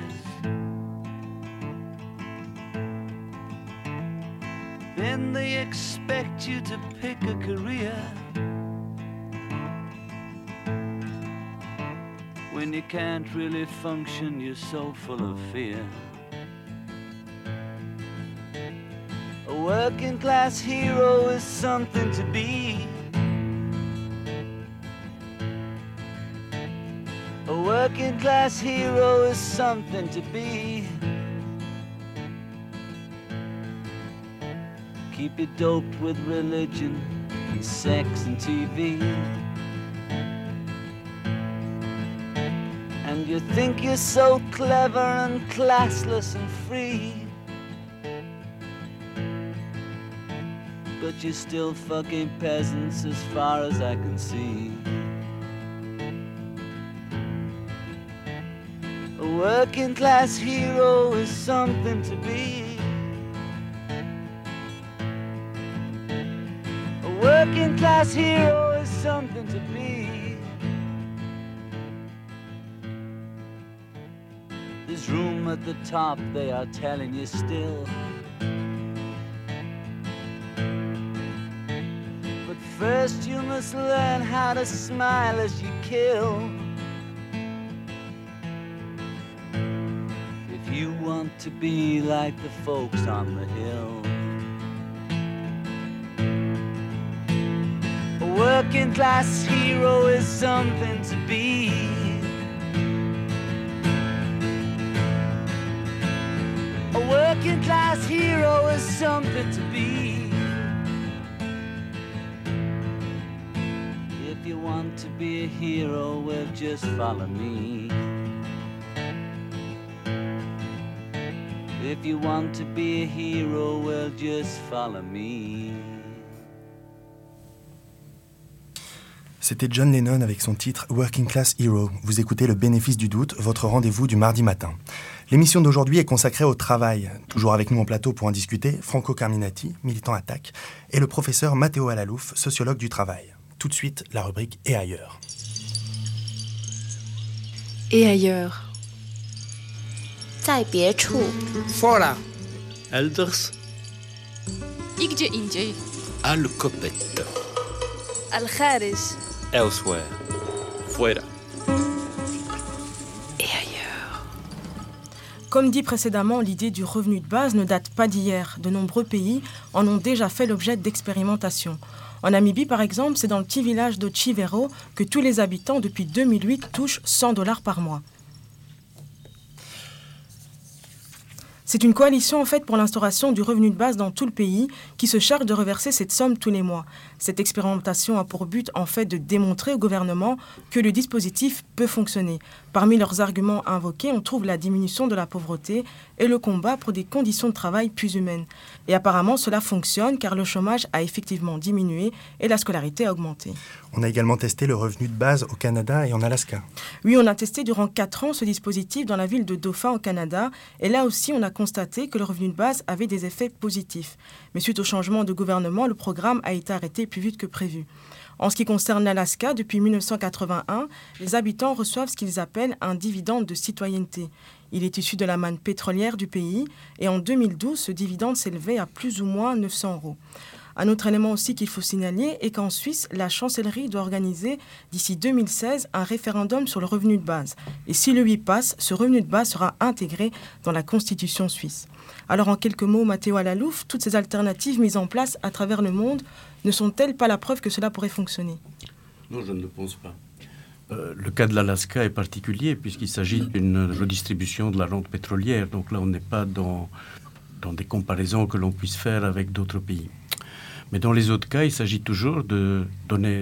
then they expect you to pick a career. When you can't really function, you're so full of fear. A working class hero is something to be. A working class hero is something to be. Keep you doped with religion and sex and TV, and you think you're so clever and classless and free, but you're still fucking peasants as far as I can see. A working class hero is something to be. A working class hero is something to be. There's room at the top, they are telling you still. But first you must learn how to smile as you kill. If you want to be like the folks on the hill. A working class hero is something to be. A working class hero is something to be. If you want to be a hero, well, just follow me. If you want to be a hero, well, just follow me. C'était John Lennon avec son titre Working Class Hero. Vous écoutez Le Bénéfice du Doute, votre rendez-vous du mardi matin. L'émission d'aujourd'hui est consacrée au travail. Toujours avec nous en plateau pour en discuter, Franco Carminati, militant ATTAC, et le professeur Matteo Alalouf, sociologue du travail. Tout de suite, la rubrique Et ailleurs. Et ailleurs. 在别处 Fora. Elders. İgce ince Al-Kopet. الخارج Elsewhere. Fuera. Comme dit précédemment, l'idée du revenu de base ne date pas d'hier. De nombreux pays en ont déjà fait l'objet d'expérimentations. En Namibie, par exemple, c'est dans le petit village de Chivero que tous les habitants, depuis 2008, touchent $100 par mois. C'est une coalition en fait pour l'instauration du revenu de base dans tout le pays qui se charge de reverser cette somme tous les mois. Cette expérimentation a pour but en fait de démontrer au gouvernement que le dispositif peut fonctionner. Parmi leurs arguments invoqués, on trouve la diminution de la pauvreté et le combat pour des conditions de travail plus humaines. Et apparemment, cela fonctionne car le chômage a effectivement diminué et la scolarité a augmenté. On a également testé le revenu de base au Canada et en Alaska. Oui, on a testé durant 4 ans ce dispositif dans la ville de Dauphin au Canada et là aussi on a constaté que le revenu de base avait des effets positifs. Mais suite au changement de gouvernement, le programme a été arrêté plus vite que prévu. En ce qui concerne l'Alaska, depuis 1981, les habitants reçoivent ce qu'ils appellent un dividende de citoyenneté. Il est issu de la manne pétrolière du pays et en 2012, ce dividende s'élevait à plus ou moins 900 €. Un autre élément aussi qu'il faut signaler est qu'en Suisse, la chancellerie doit organiser d'ici 2016 un référendum sur le revenu de base. Et si le oui passe, ce revenu de base sera intégré dans la constitution suisse. Alors en quelques mots, Matteo Alalouf, toutes ces alternatives mises en place à travers le monde ne sont-elles pas la preuve que cela pourrait fonctionner ? Non, je ne le pense pas. Le cas de l'Alaska est particulier puisqu'il s'agit d'une redistribution de la rente pétrolière. Donc là, on n'est pas dans des comparaisons que l'on puisse faire avec d'autres pays. Mais dans les autres cas, il s'agit toujours de donner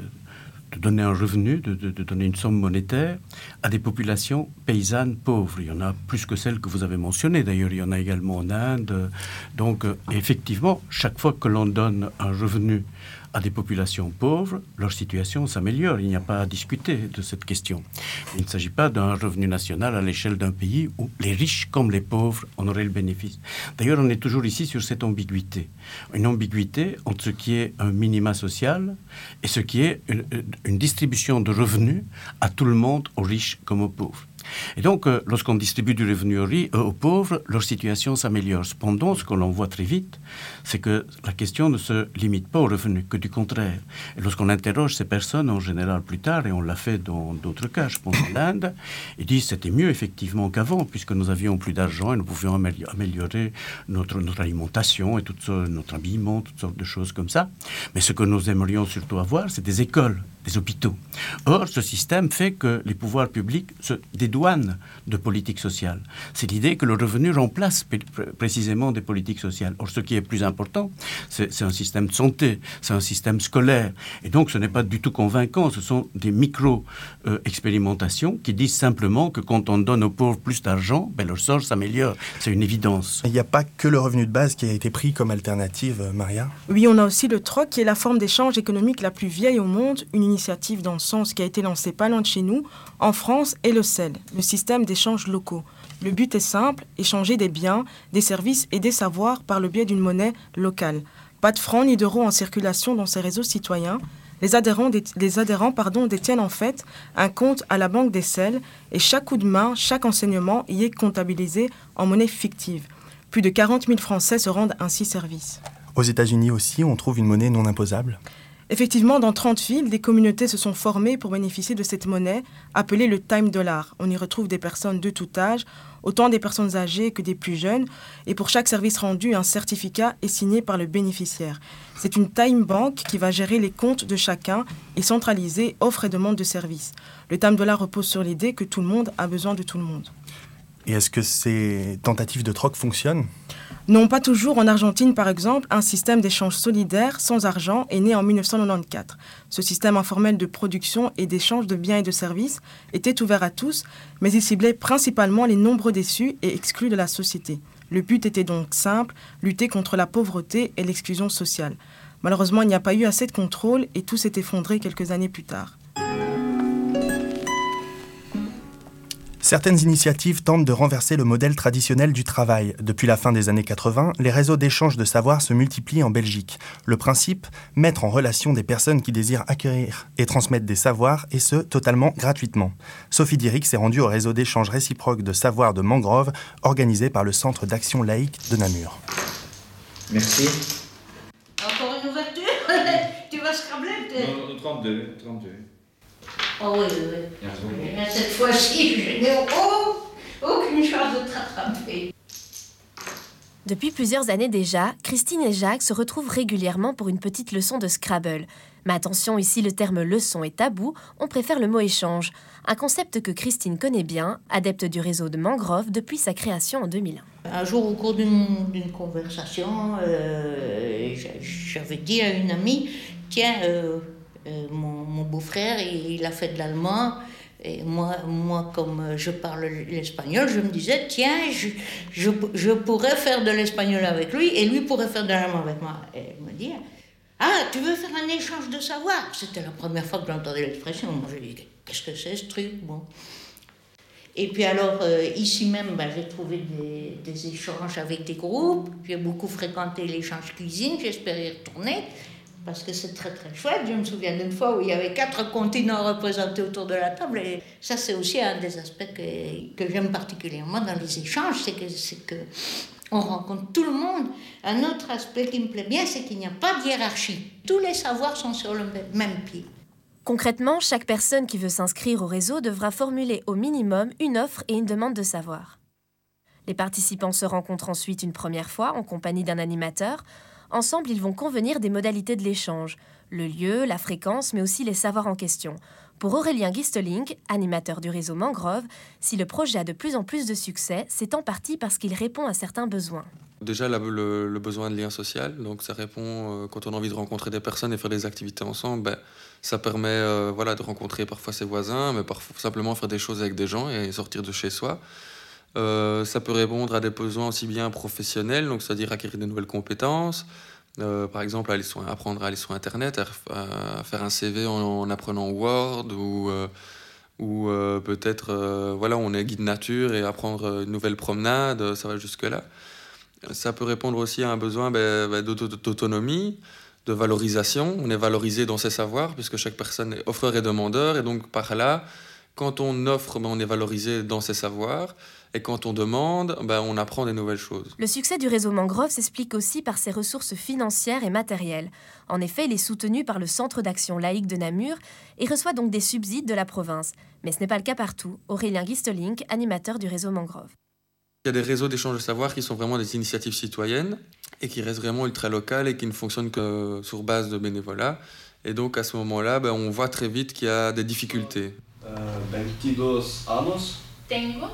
un revenu, de donner une somme monétaire à des populations paysannes pauvres. Il y en a plus que celles que vous avez mentionnées. D'ailleurs, il y en a également en Inde. Donc, effectivement, chaque fois que l'on donne un revenu à des populations pauvres, leur situation s'améliore. Il n'y a pas à discuter de cette question. Il ne s'agit pas d'un revenu national à l'échelle d'un pays où les riches comme les pauvres en auraient le bénéfice. D'ailleurs, on est toujours ici sur cette ambiguïté. Une ambiguïté entre ce qui est un minima social et ce qui est une distribution de revenus à tout le monde, aux riches comme aux pauvres. Et donc, lorsqu'on distribue du revenu aux pauvres, leur situation s'améliore. Cependant, ce que l'on voit très vite, c'est que la question ne se limite pas aux revenus, que du contraire. Et lorsqu'on interroge ces personnes, en général plus tard, et on l'a fait dans d'autres cas, je pense en Inde, ils disent que c'était mieux effectivement qu'avant, puisque nous avions plus d'argent et nous pouvions améliorer notre alimentation et notre habillement, toutes sortes de choses comme ça. Mais ce que nous aimerions surtout avoir, c'est des écoles, des hôpitaux. Or, ce système fait que les pouvoirs publics se dédouanent de politique sociale. C'est l'idée que le revenu remplace précisément des politiques sociales. Or, ce qui est plus important, c'est un système de santé, c'est un système scolaire. Et donc, ce n'est pas du tout convaincant. Ce sont des micro-expérimentations qui disent simplement que quand on donne aux pauvres plus d'argent, leur sort s'améliore. C'est une évidence. Il n'y a pas que le revenu de base qui a été pris comme alternative, Maria ? Oui, on a aussi le troc, qui est la forme d'échange économique la plus vieille au monde, une initiative dans le sens qui a été lancée pas loin de chez nous, en France, et le CEL, le système d'échanges locaux. Le but est simple, échanger des biens, des services et des savoirs par le biais d'une monnaie locale. Pas de francs ni d'euros en circulation dans ces réseaux citoyens. Les adhérents détiennent en fait un compte à la banque des CEL et chaque coup de main, chaque enseignement y est comptabilisé en monnaie fictive. Plus de 40 000 Français se rendent ainsi service. Aux États-Unis aussi, on trouve une monnaie non imposable ? Effectivement, dans 30 villes, des communautés se sont formées pour bénéficier de cette monnaie, appelée le time dollar. On y retrouve des personnes de tout âge, autant des personnes âgées que des plus jeunes, et pour chaque service rendu, un certificat est signé par le bénéficiaire. C'est une time bank qui va gérer les comptes de chacun et centraliser offre et demande de services. Le time dollar repose sur l'idée que tout le monde a besoin de tout le monde. Et est-ce que ces tentatives de troc fonctionnent ? Non, pas toujours. En Argentine, par exemple, un système d'échange solidaire sans argent est né en 1994. Ce système informel de production et d'échange de biens et de services était ouvert à tous, mais il ciblait principalement les nombreux déçus et exclus de la société. Le but était donc simple, lutter contre la pauvreté et l'exclusion sociale. Malheureusement, il n'y a pas eu assez de contrôle et tout s'est effondré quelques années plus tard. Certaines initiatives tentent de renverser le modèle traditionnel du travail. Depuis la fin des années 80, les réseaux d'échange de savoir se multiplient en Belgique. Le principe, mettre en relation des personnes qui désirent acquérir et transmettre des savoirs, et ce, totalement gratuitement. Sophie Dirick s'est rendue au réseau d'échange réciproque de savoir de Mangrove, organisé par le Centre d'action laïque de Namur. Merci. Encore une ouverture? Tu vas scrabler peut-être? Non, 32. Oh oui. Cette fois-ci, je n'ai aucune chance de te rattraper. Depuis plusieurs années déjà, Christine et Jacques se retrouvent régulièrement pour une petite leçon de Scrabble. Mais attention, ici le terme leçon est tabou, on préfère le mot échange. Un concept que Christine connaît bien, adepte du réseau de Mangrove depuis sa création en 2001. Un jour, au cours d'une conversation, j'avais dit à une amie, tiens, mon beau-frère, il a fait de l'allemand, et moi, comme je parle l'espagnol, je me disais, tiens, je pourrais faire de l'espagnol avec lui, et lui pourrait faire de l'allemand avec moi. Et elle me dit, ah, tu veux faire un échange de savoir? C'était la première fois que j'entendais l'expression. Moi, je dis, qu'est-ce que c'est ce truc? Bon. Et puis alors, ici même, j'ai trouvé des échanges avec des groupes. J'ai beaucoup fréquenté l'échange cuisine, j'espère y retourner, parce que c'est très très chouette. Je me souviens d'une fois où il y avait 4 continents représentés autour de la table, et ça c'est aussi un des aspects que j'aime particulièrement dans les échanges, c'est que on rencontre tout le monde. Un autre aspect qui me plaît bien, c'est qu'il n'y a pas de hiérarchie. Tous les savoirs sont sur le même pied. Concrètement, chaque personne qui veut s'inscrire au réseau devra formuler au minimum une offre et une demande de savoir. Les participants se rencontrent ensuite une première fois en compagnie d'un animateur. Ensemble, ils vont convenir des modalités de l'échange, le lieu, la fréquence, mais aussi les savoirs en question. Pour Aurélien Gisteling, animateur du réseau Mangrove, si le projet a de plus en plus de succès, c'est en partie parce qu'il répond à certains besoins. Déjà, le besoin de lien social, donc ça répond quand on a envie de rencontrer des personnes et faire des activités ensemble, ça permet de rencontrer parfois ses voisins, mais parfois simplement faire des choses avec des gens et sortir de chez soi. Ça peut répondre à des besoins aussi bien professionnels, donc c'est-à-dire acquérir de nouvelles compétences, par exemple apprendre à aller sur Internet, à faire un CV en apprenant Word, ou peut-être on est guide nature et apprendre une nouvelle promenade, ça va jusque-là. Ça peut répondre aussi à un besoin d'autonomie, de valorisation. On est valorisé dans ses savoirs puisque chaque personne est offreur et demandeur, et donc par là, quand on offre, on est valorisé dans ses savoirs, et quand on demande, on apprend des nouvelles choses. Le succès du réseau Mangrove s'explique aussi par ses ressources financières et matérielles. En effet, il est soutenu par le Centre d'action laïque de Namur et reçoit donc des subsides de la province. Mais ce n'est pas le cas partout. Aurélien Gisteling, animateur du réseau Mangrove. Il y a des réseaux d'échange de savoir qui sont vraiment des initiatives citoyennes et qui restent vraiment ultra locales et qui ne fonctionnent que sur base de bénévolat. Et donc à ce moment-là, on voit très vite qu'il y a des difficultés. 22 años. Tengo.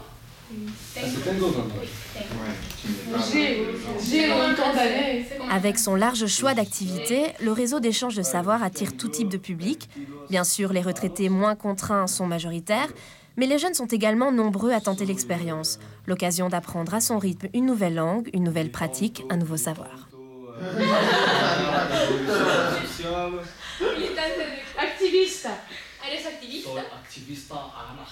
Avec son large choix d'activités, le réseau d'échange de savoir attire tout type de public. Bien sûr, les retraités moins contraints sont majoritaires, mais les jeunes sont également nombreux à tenter l'expérience. L'occasion d'apprendre à son rythme une nouvelle langue, une nouvelle pratique, un nouveau savoir. Activista. Eres activista?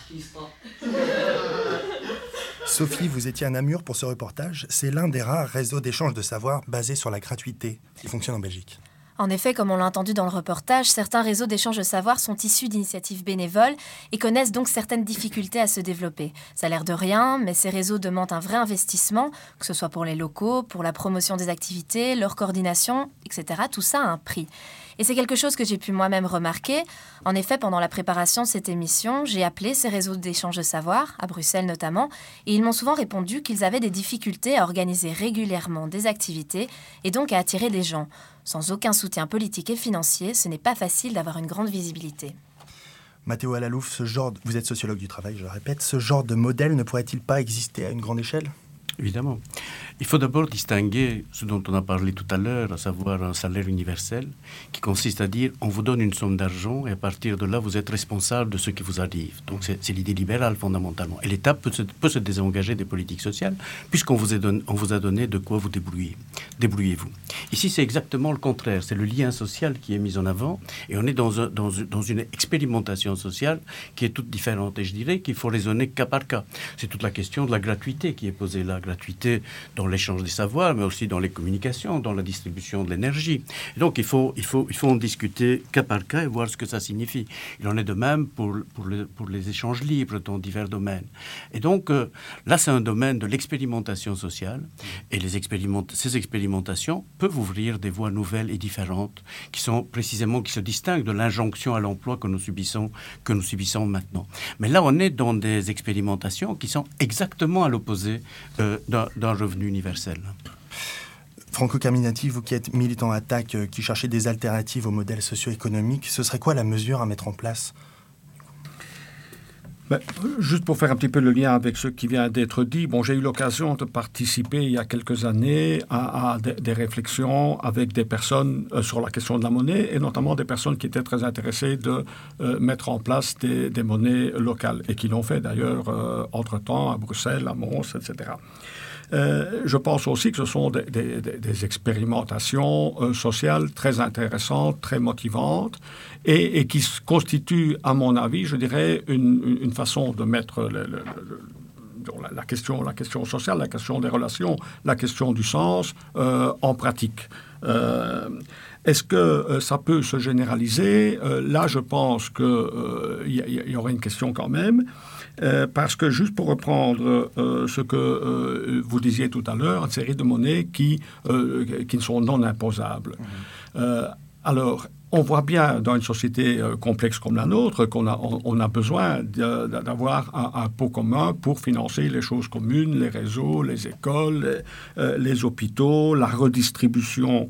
Sophie, vous étiez à Namur pour ce reportage. C'est l'un des rares réseaux d'échange de savoir basés sur la gratuité qui fonctionne en Belgique. En effet, comme on l'a entendu dans le reportage, certains réseaux d'échange de savoir sont issus d'initiatives bénévoles et connaissent donc certaines difficultés à se développer. Ça a l'air de rien, mais ces réseaux demandent un vrai investissement, que ce soit pour les locaux, pour la promotion des activités, leur coordination, etc. Tout ça a un prix. Et c'est quelque chose que j'ai pu moi-même remarquer. En effet, pendant la préparation de cette émission, j'ai appelé ces réseaux d'échange de savoir, à Bruxelles notamment, et ils m'ont souvent répondu qu'ils avaient des difficultés à organiser régulièrement des activités et donc à attirer des gens. Sans aucun soutien politique et financier, ce n'est pas facile d'avoir une grande visibilité. Mathéo Alalouf, vous êtes sociologue du travail, je le répète, ce genre de modèle ne pourrait-il pas exister à une grande échelle ? Évidemment. Il faut d'abord distinguer ce dont on a parlé tout à l'heure, à savoir un salaire universel, qui consiste à dire on vous donne une somme d'argent et à partir de là, vous êtes responsable de ce qui vous arrive. Donc c'est l'idée libérale fondamentalement. Et l'État peut se désengager des politiques sociales puisqu'on vous a donné de quoi vous débrouillez-vous. Ici, c'est exactement le contraire. C'est le lien social qui est mis en avant et on est dans une expérimentation sociale qui est toute différente. Et je dirais qu'il faut raisonner cas par cas. C'est toute la question de la gratuité qui est posée là. Gratuité dans l'échange des savoirs, mais aussi dans les communications, dans la distribution de l'énergie. Et donc, il faut en discuter cas par cas et voir ce que ça signifie. Il en est de même pour les échanges libres dans divers domaines. Et donc, là, c'est un domaine de l'expérimentation sociale. Et ces expérimentations peuvent ouvrir des voies nouvelles et différentes qui se distinguent de l'injonction à l'emploi que nous subissons maintenant. Mais là, on est dans des expérimentations qui sont exactement à l'opposé d'un revenu universel. Franco Carminati, vous qui êtes militant à TAC, qui cherchez des alternatives au modèle socio-économique, ce serait quoi la mesure à mettre en place ? Juste pour faire un petit peu le lien avec ce qui vient d'être dit, j'ai eu l'occasion de participer il y a quelques années à des réflexions avec des personnes sur la question de la monnaie, et notamment des personnes qui étaient très intéressées de mettre en place des monnaies locales, et qui l'ont fait d'ailleurs entre-temps à Bruxelles, à Mons, etc. Je pense aussi que ce sont des expérimentations sociales très intéressantes, très motivantes, et qui constituent, à mon avis, je dirais, une façon de mettre la question sociale, la question des relations, la question du sens en pratique. Est-ce que ça peut se généraliser ? Là, je pense qu'il y aurait une question quand même. Parce que, juste pour reprendre ce que vous disiez tout à l'heure, une série de monnaies qui sont non imposables. Alors, on voit bien dans une société complexe comme la nôtre qu'on a besoin d'avoir un pot commun pour financer les choses communes, les réseaux, les écoles, les hôpitaux, la redistribution.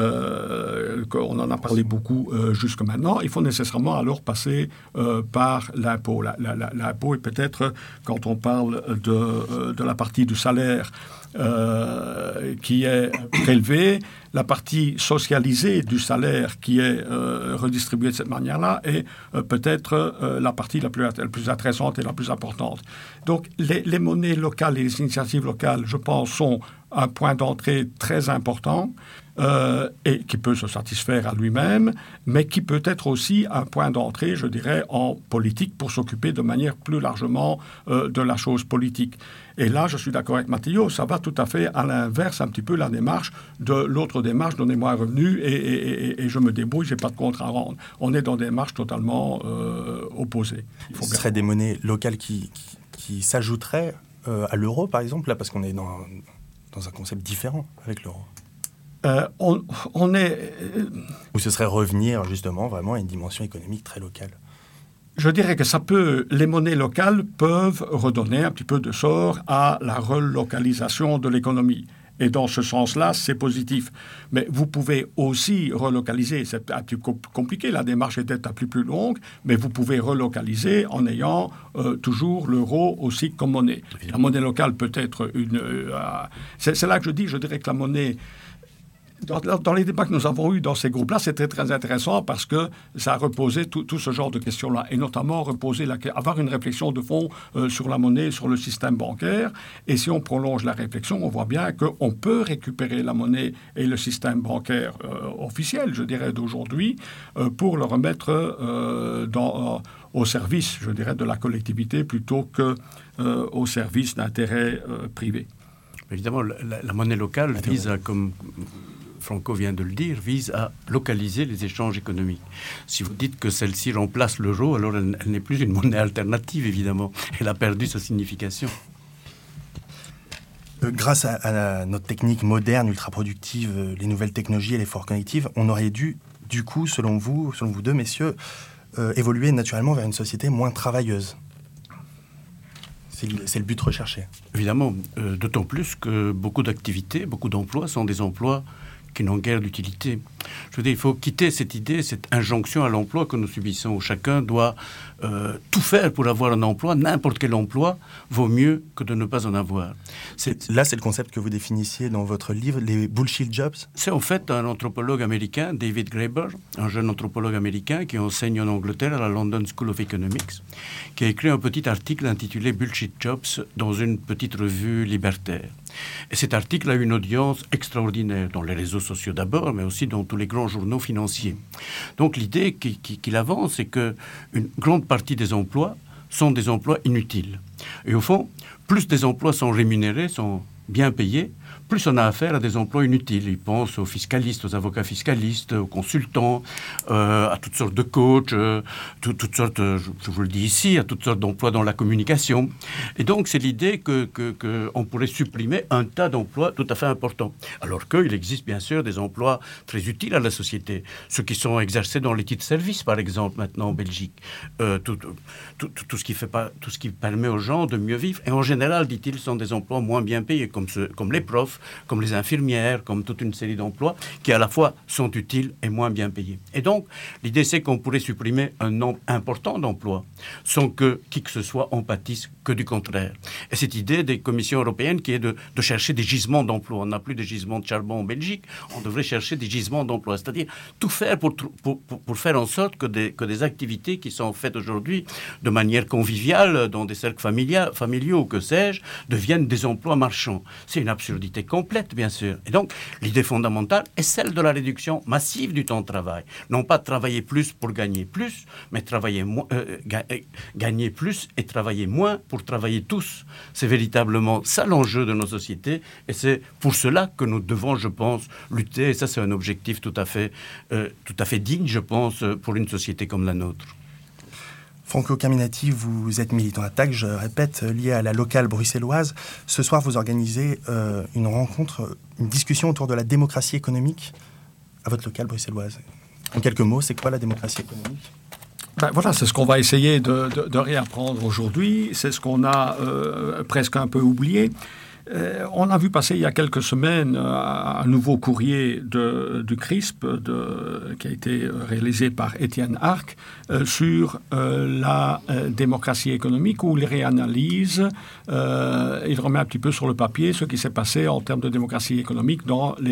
On en a parlé beaucoup jusque maintenant. Il faut nécessairement alors passer par l'impôt. L'impôt est peut-être, quand on parle de la partie du salaire qui est prélevée, la partie socialisée du salaire qui est redistribuée de cette manière-là est peut-être la partie la plus intéressante et la plus importante. Donc les monnaies locales et les initiatives locales, je pense, sont un point d'entrée très important et qui peut se satisfaire à lui-même, mais qui peut être aussi un point d'entrée, je dirais, en politique pour s'occuper de manière plus largement de la chose politique. Et là, je suis d'accord avec Matteo, ça va tout à fait à l'inverse un petit peu la démarche de l'autre démarche, donnez-moi un revenu et je me débrouille, je n'ai pas de compte à rendre. On est dans des démarches totalement opposées. Ce seraient des monnaies locales qui s'ajouteraient à l'euro, par exemple, là, parce qu'on est dans un concept différent avec l'euro. On est... Ou ce serait revenir justement vraiment à une dimension économique très locale. Je dirais que les monnaies locales peuvent redonner un petit peu de sort à la relocalisation de l'économie. Et dans ce sens-là, c'est positif. Mais vous pouvez aussi relocaliser. C'est un petit peu compliqué, la démarche est peut-être un peu plus longue, mais vous pouvez relocaliser en ayant toujours l'euro aussi comme monnaie. La monnaie locale peut être une... c'est là que je dirais que la monnaie... Dans les débats que nous avons eus dans ces groupes-là, c'était très intéressant parce que ça a reposé tout ce genre de questions-là, et notamment avoir une réflexion de fond sur la monnaie, sur le système bancaire. Et si on prolonge la réflexion, on voit bien qu'on peut récupérer la monnaie et le système bancaire officiel, je dirais, d'aujourd'hui, pour le remettre au service, je dirais, de la collectivité plutôt qu'au service d'intérêts privés. Évidemment, la monnaie locale vise à, comme Franco vient de le dire, vise à localiser les échanges économiques. Si vous dites que celle-ci remplace l'euro, alors elle n'est plus une monnaie alternative, évidemment. Elle a perdu sa signification. Grâce à notre technique moderne, ultra-productive, les nouvelles technologies et l'effort connectif, on aurait dû, du coup, selon vous deux, messieurs, évoluer naturellement vers une société moins travailleuse. C'est le but recherché. Évidemment, d'autant plus que beaucoup d'activités, beaucoup d'emplois sont des emplois qui n'ont guère d'utilité. Je veux dire, il faut quitter cette idée, cette injonction à l'emploi que nous subissons, où chacun doit tout faire pour avoir un emploi. N'importe quel emploi vaut mieux que de ne pas en avoir. Là, c'est le concept que vous définissiez dans votre livre, les bullshit jobs. C'est en fait un anthropologue américain, David Graeber, un jeune anthropologue américain qui enseigne en Angleterre à la London School of Economics, qui a écrit un petit article intitulé Bullshit Jobs dans une petite revue libertaire. Et cet article a eu une audience extraordinaire dans les réseaux sociaux d'abord, mais aussi dans tous les grands journaux financiers. Donc l'idée qu'il avance, c'est qu'une grande partie des emplois sont des emplois inutiles. Et au fond, plus des emplois sont rémunérés, sont bien payés, plus on a affaire à des emplois inutiles. Ils pensent aux fiscalistes, aux avocats fiscalistes, aux consultants, à toutes sortes de coachs, toutes sortes, je vous le dis ici, à toutes sortes d'emplois dans la communication. Et donc, c'est l'idée qu'on pourrait supprimer un tas d'emplois tout à fait importants. Alors qu'il existe bien sûr des emplois très utiles à la société. Ceux qui sont exercés dans les titres services, par exemple, maintenant en Belgique. Tout ce qui permet aux gens de mieux vivre. Et en général, dit-il, sont des emplois moins bien payés, comme les profs, comme les infirmières, comme toute une série d'emplois qui à la fois sont utiles et moins bien payés. Et donc, l'idée c'est qu'on pourrait supprimer un nombre important d'emplois sans que qui que ce soit en pâtisse que du contraire. Et cette idée des commissions européennes qui est de chercher des gisements d'emplois. On n'a plus de gisements de charbon en Belgique, on devrait chercher des gisements d'emplois. C'est-à-dire tout faire pour faire en sorte que des activités qui sont faites aujourd'hui de manière conviviale, dans des cercles familiaux, que sais-je, deviennent des emplois marchands. C'est une absurdité complète, bien sûr. Et donc, l'idée fondamentale est celle de la réduction massive du temps de travail. Non pas de travailler plus pour gagner plus, mais gagner plus et travailler moins pour travailler tous. C'est véritablement ça l'enjeu de nos sociétés et c'est pour cela que nous devons, je pense, lutter. Et ça, c'est un objectif tout à fait digne, je pense, pour une société comme la nôtre. Franco Carminati, vous êtes militant à TAC, je répète, lié à la locale bruxelloise. Ce soir, vous organisez une rencontre, une discussion autour de la démocratie économique à votre locale bruxelloise. En quelques mots, c'est quoi la démocratie économique ? Voilà, c'est ce qu'on va essayer de réapprendre aujourd'hui. C'est ce qu'on a presque un peu oublié. On a vu passer il y a quelques semaines un nouveau courrier du CRISP qui a été réalisé par Étienne Arc sur la démocratie économique où il réanalyse, il remet un petit peu sur le papier ce qui s'est passé en termes de démocratie économique dans les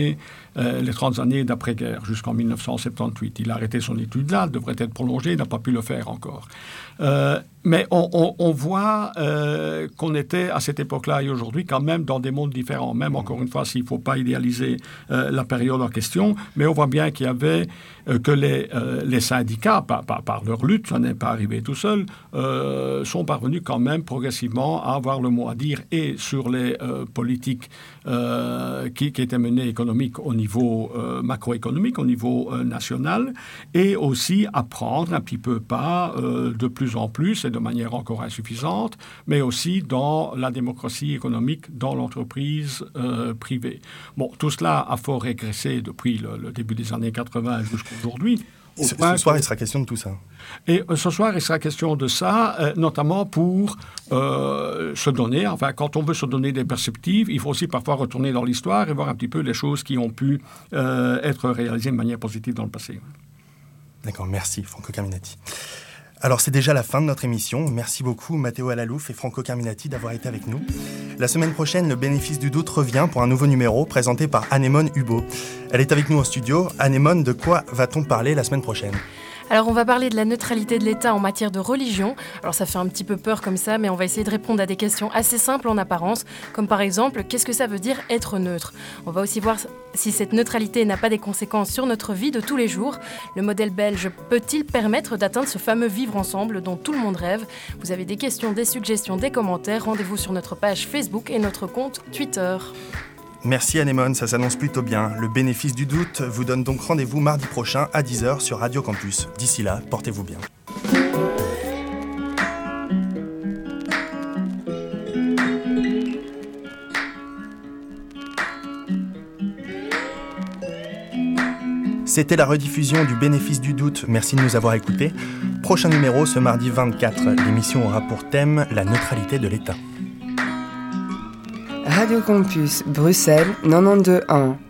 30 années d'après-guerre jusqu'en 1978. Il a arrêté son étude là, elle devrait être prolongée, il n'a pas pu le faire encore. Mais on voit qu'on était à cette époque-là et aujourd'hui quand même dans des mondes différents. Même encore une fois, s'il ne faut pas idéaliser la période en question, mais on voit bien qu'il y avait que les syndicats, par leur lutte, ça n'est pas arrivé tout seul, sont parvenus quand même progressivement à avoir le mot à dire et sur les politiques qui étaient menées économiques au niveau macroéconomique, au niveau national, et aussi à prendre un petit peu pas de plus en plus et de manière encore insuffisante, mais aussi dans la démocratie économique dans l'entreprise privée. Bon, tout cela a fort régressé depuis le début des années 80 jusqu'à aujourd'hui. Ce soir, il sera question de tout ça. Et ce soir, il sera question de ça, notamment pour se donner, enfin, quand on veut se donner des perspectives, il faut aussi parfois retourner dans l'histoire et voir un petit peu les choses qui ont pu être réalisées de manière positive dans le passé. D'accord, merci Franco Carminati. Alors c'est déjà la fin de notre émission. Merci beaucoup Matteo Alalouf et Franco Carminati d'avoir été avec nous. La semaine prochaine, le bénéfice du doute revient pour un nouveau numéro présenté par Anémone Hubo. Elle est avec nous au studio. Anémone, de quoi va-t-on parler la semaine prochaine ? Alors on va parler de la neutralité de l'État en matière de religion. Alors ça fait un petit peu peur comme ça, mais on va essayer de répondre à des questions assez simples en apparence, comme par exemple, qu'est-ce que ça veut dire être neutre ? On va aussi voir si cette neutralité n'a pas des conséquences sur notre vie de tous les jours. Le modèle belge peut-il permettre d'atteindre ce fameux vivre ensemble dont tout le monde rêve ? Vous avez des questions, des suggestions, des commentaires, rendez-vous sur notre page Facebook et notre compte Twitter. Merci Anémone, ça s'annonce plutôt bien. Le bénéfice du doute vous donne donc rendez-vous mardi prochain à 10h sur Radio Campus. D'ici là, portez-vous bien. C'était la rediffusion du bénéfice du doute. Merci de nous avoir écoutés. Prochain numéro ce mardi 24. L'émission aura pour thème la neutralité de l'État. Radio Campus, Bruxelles, 92.1.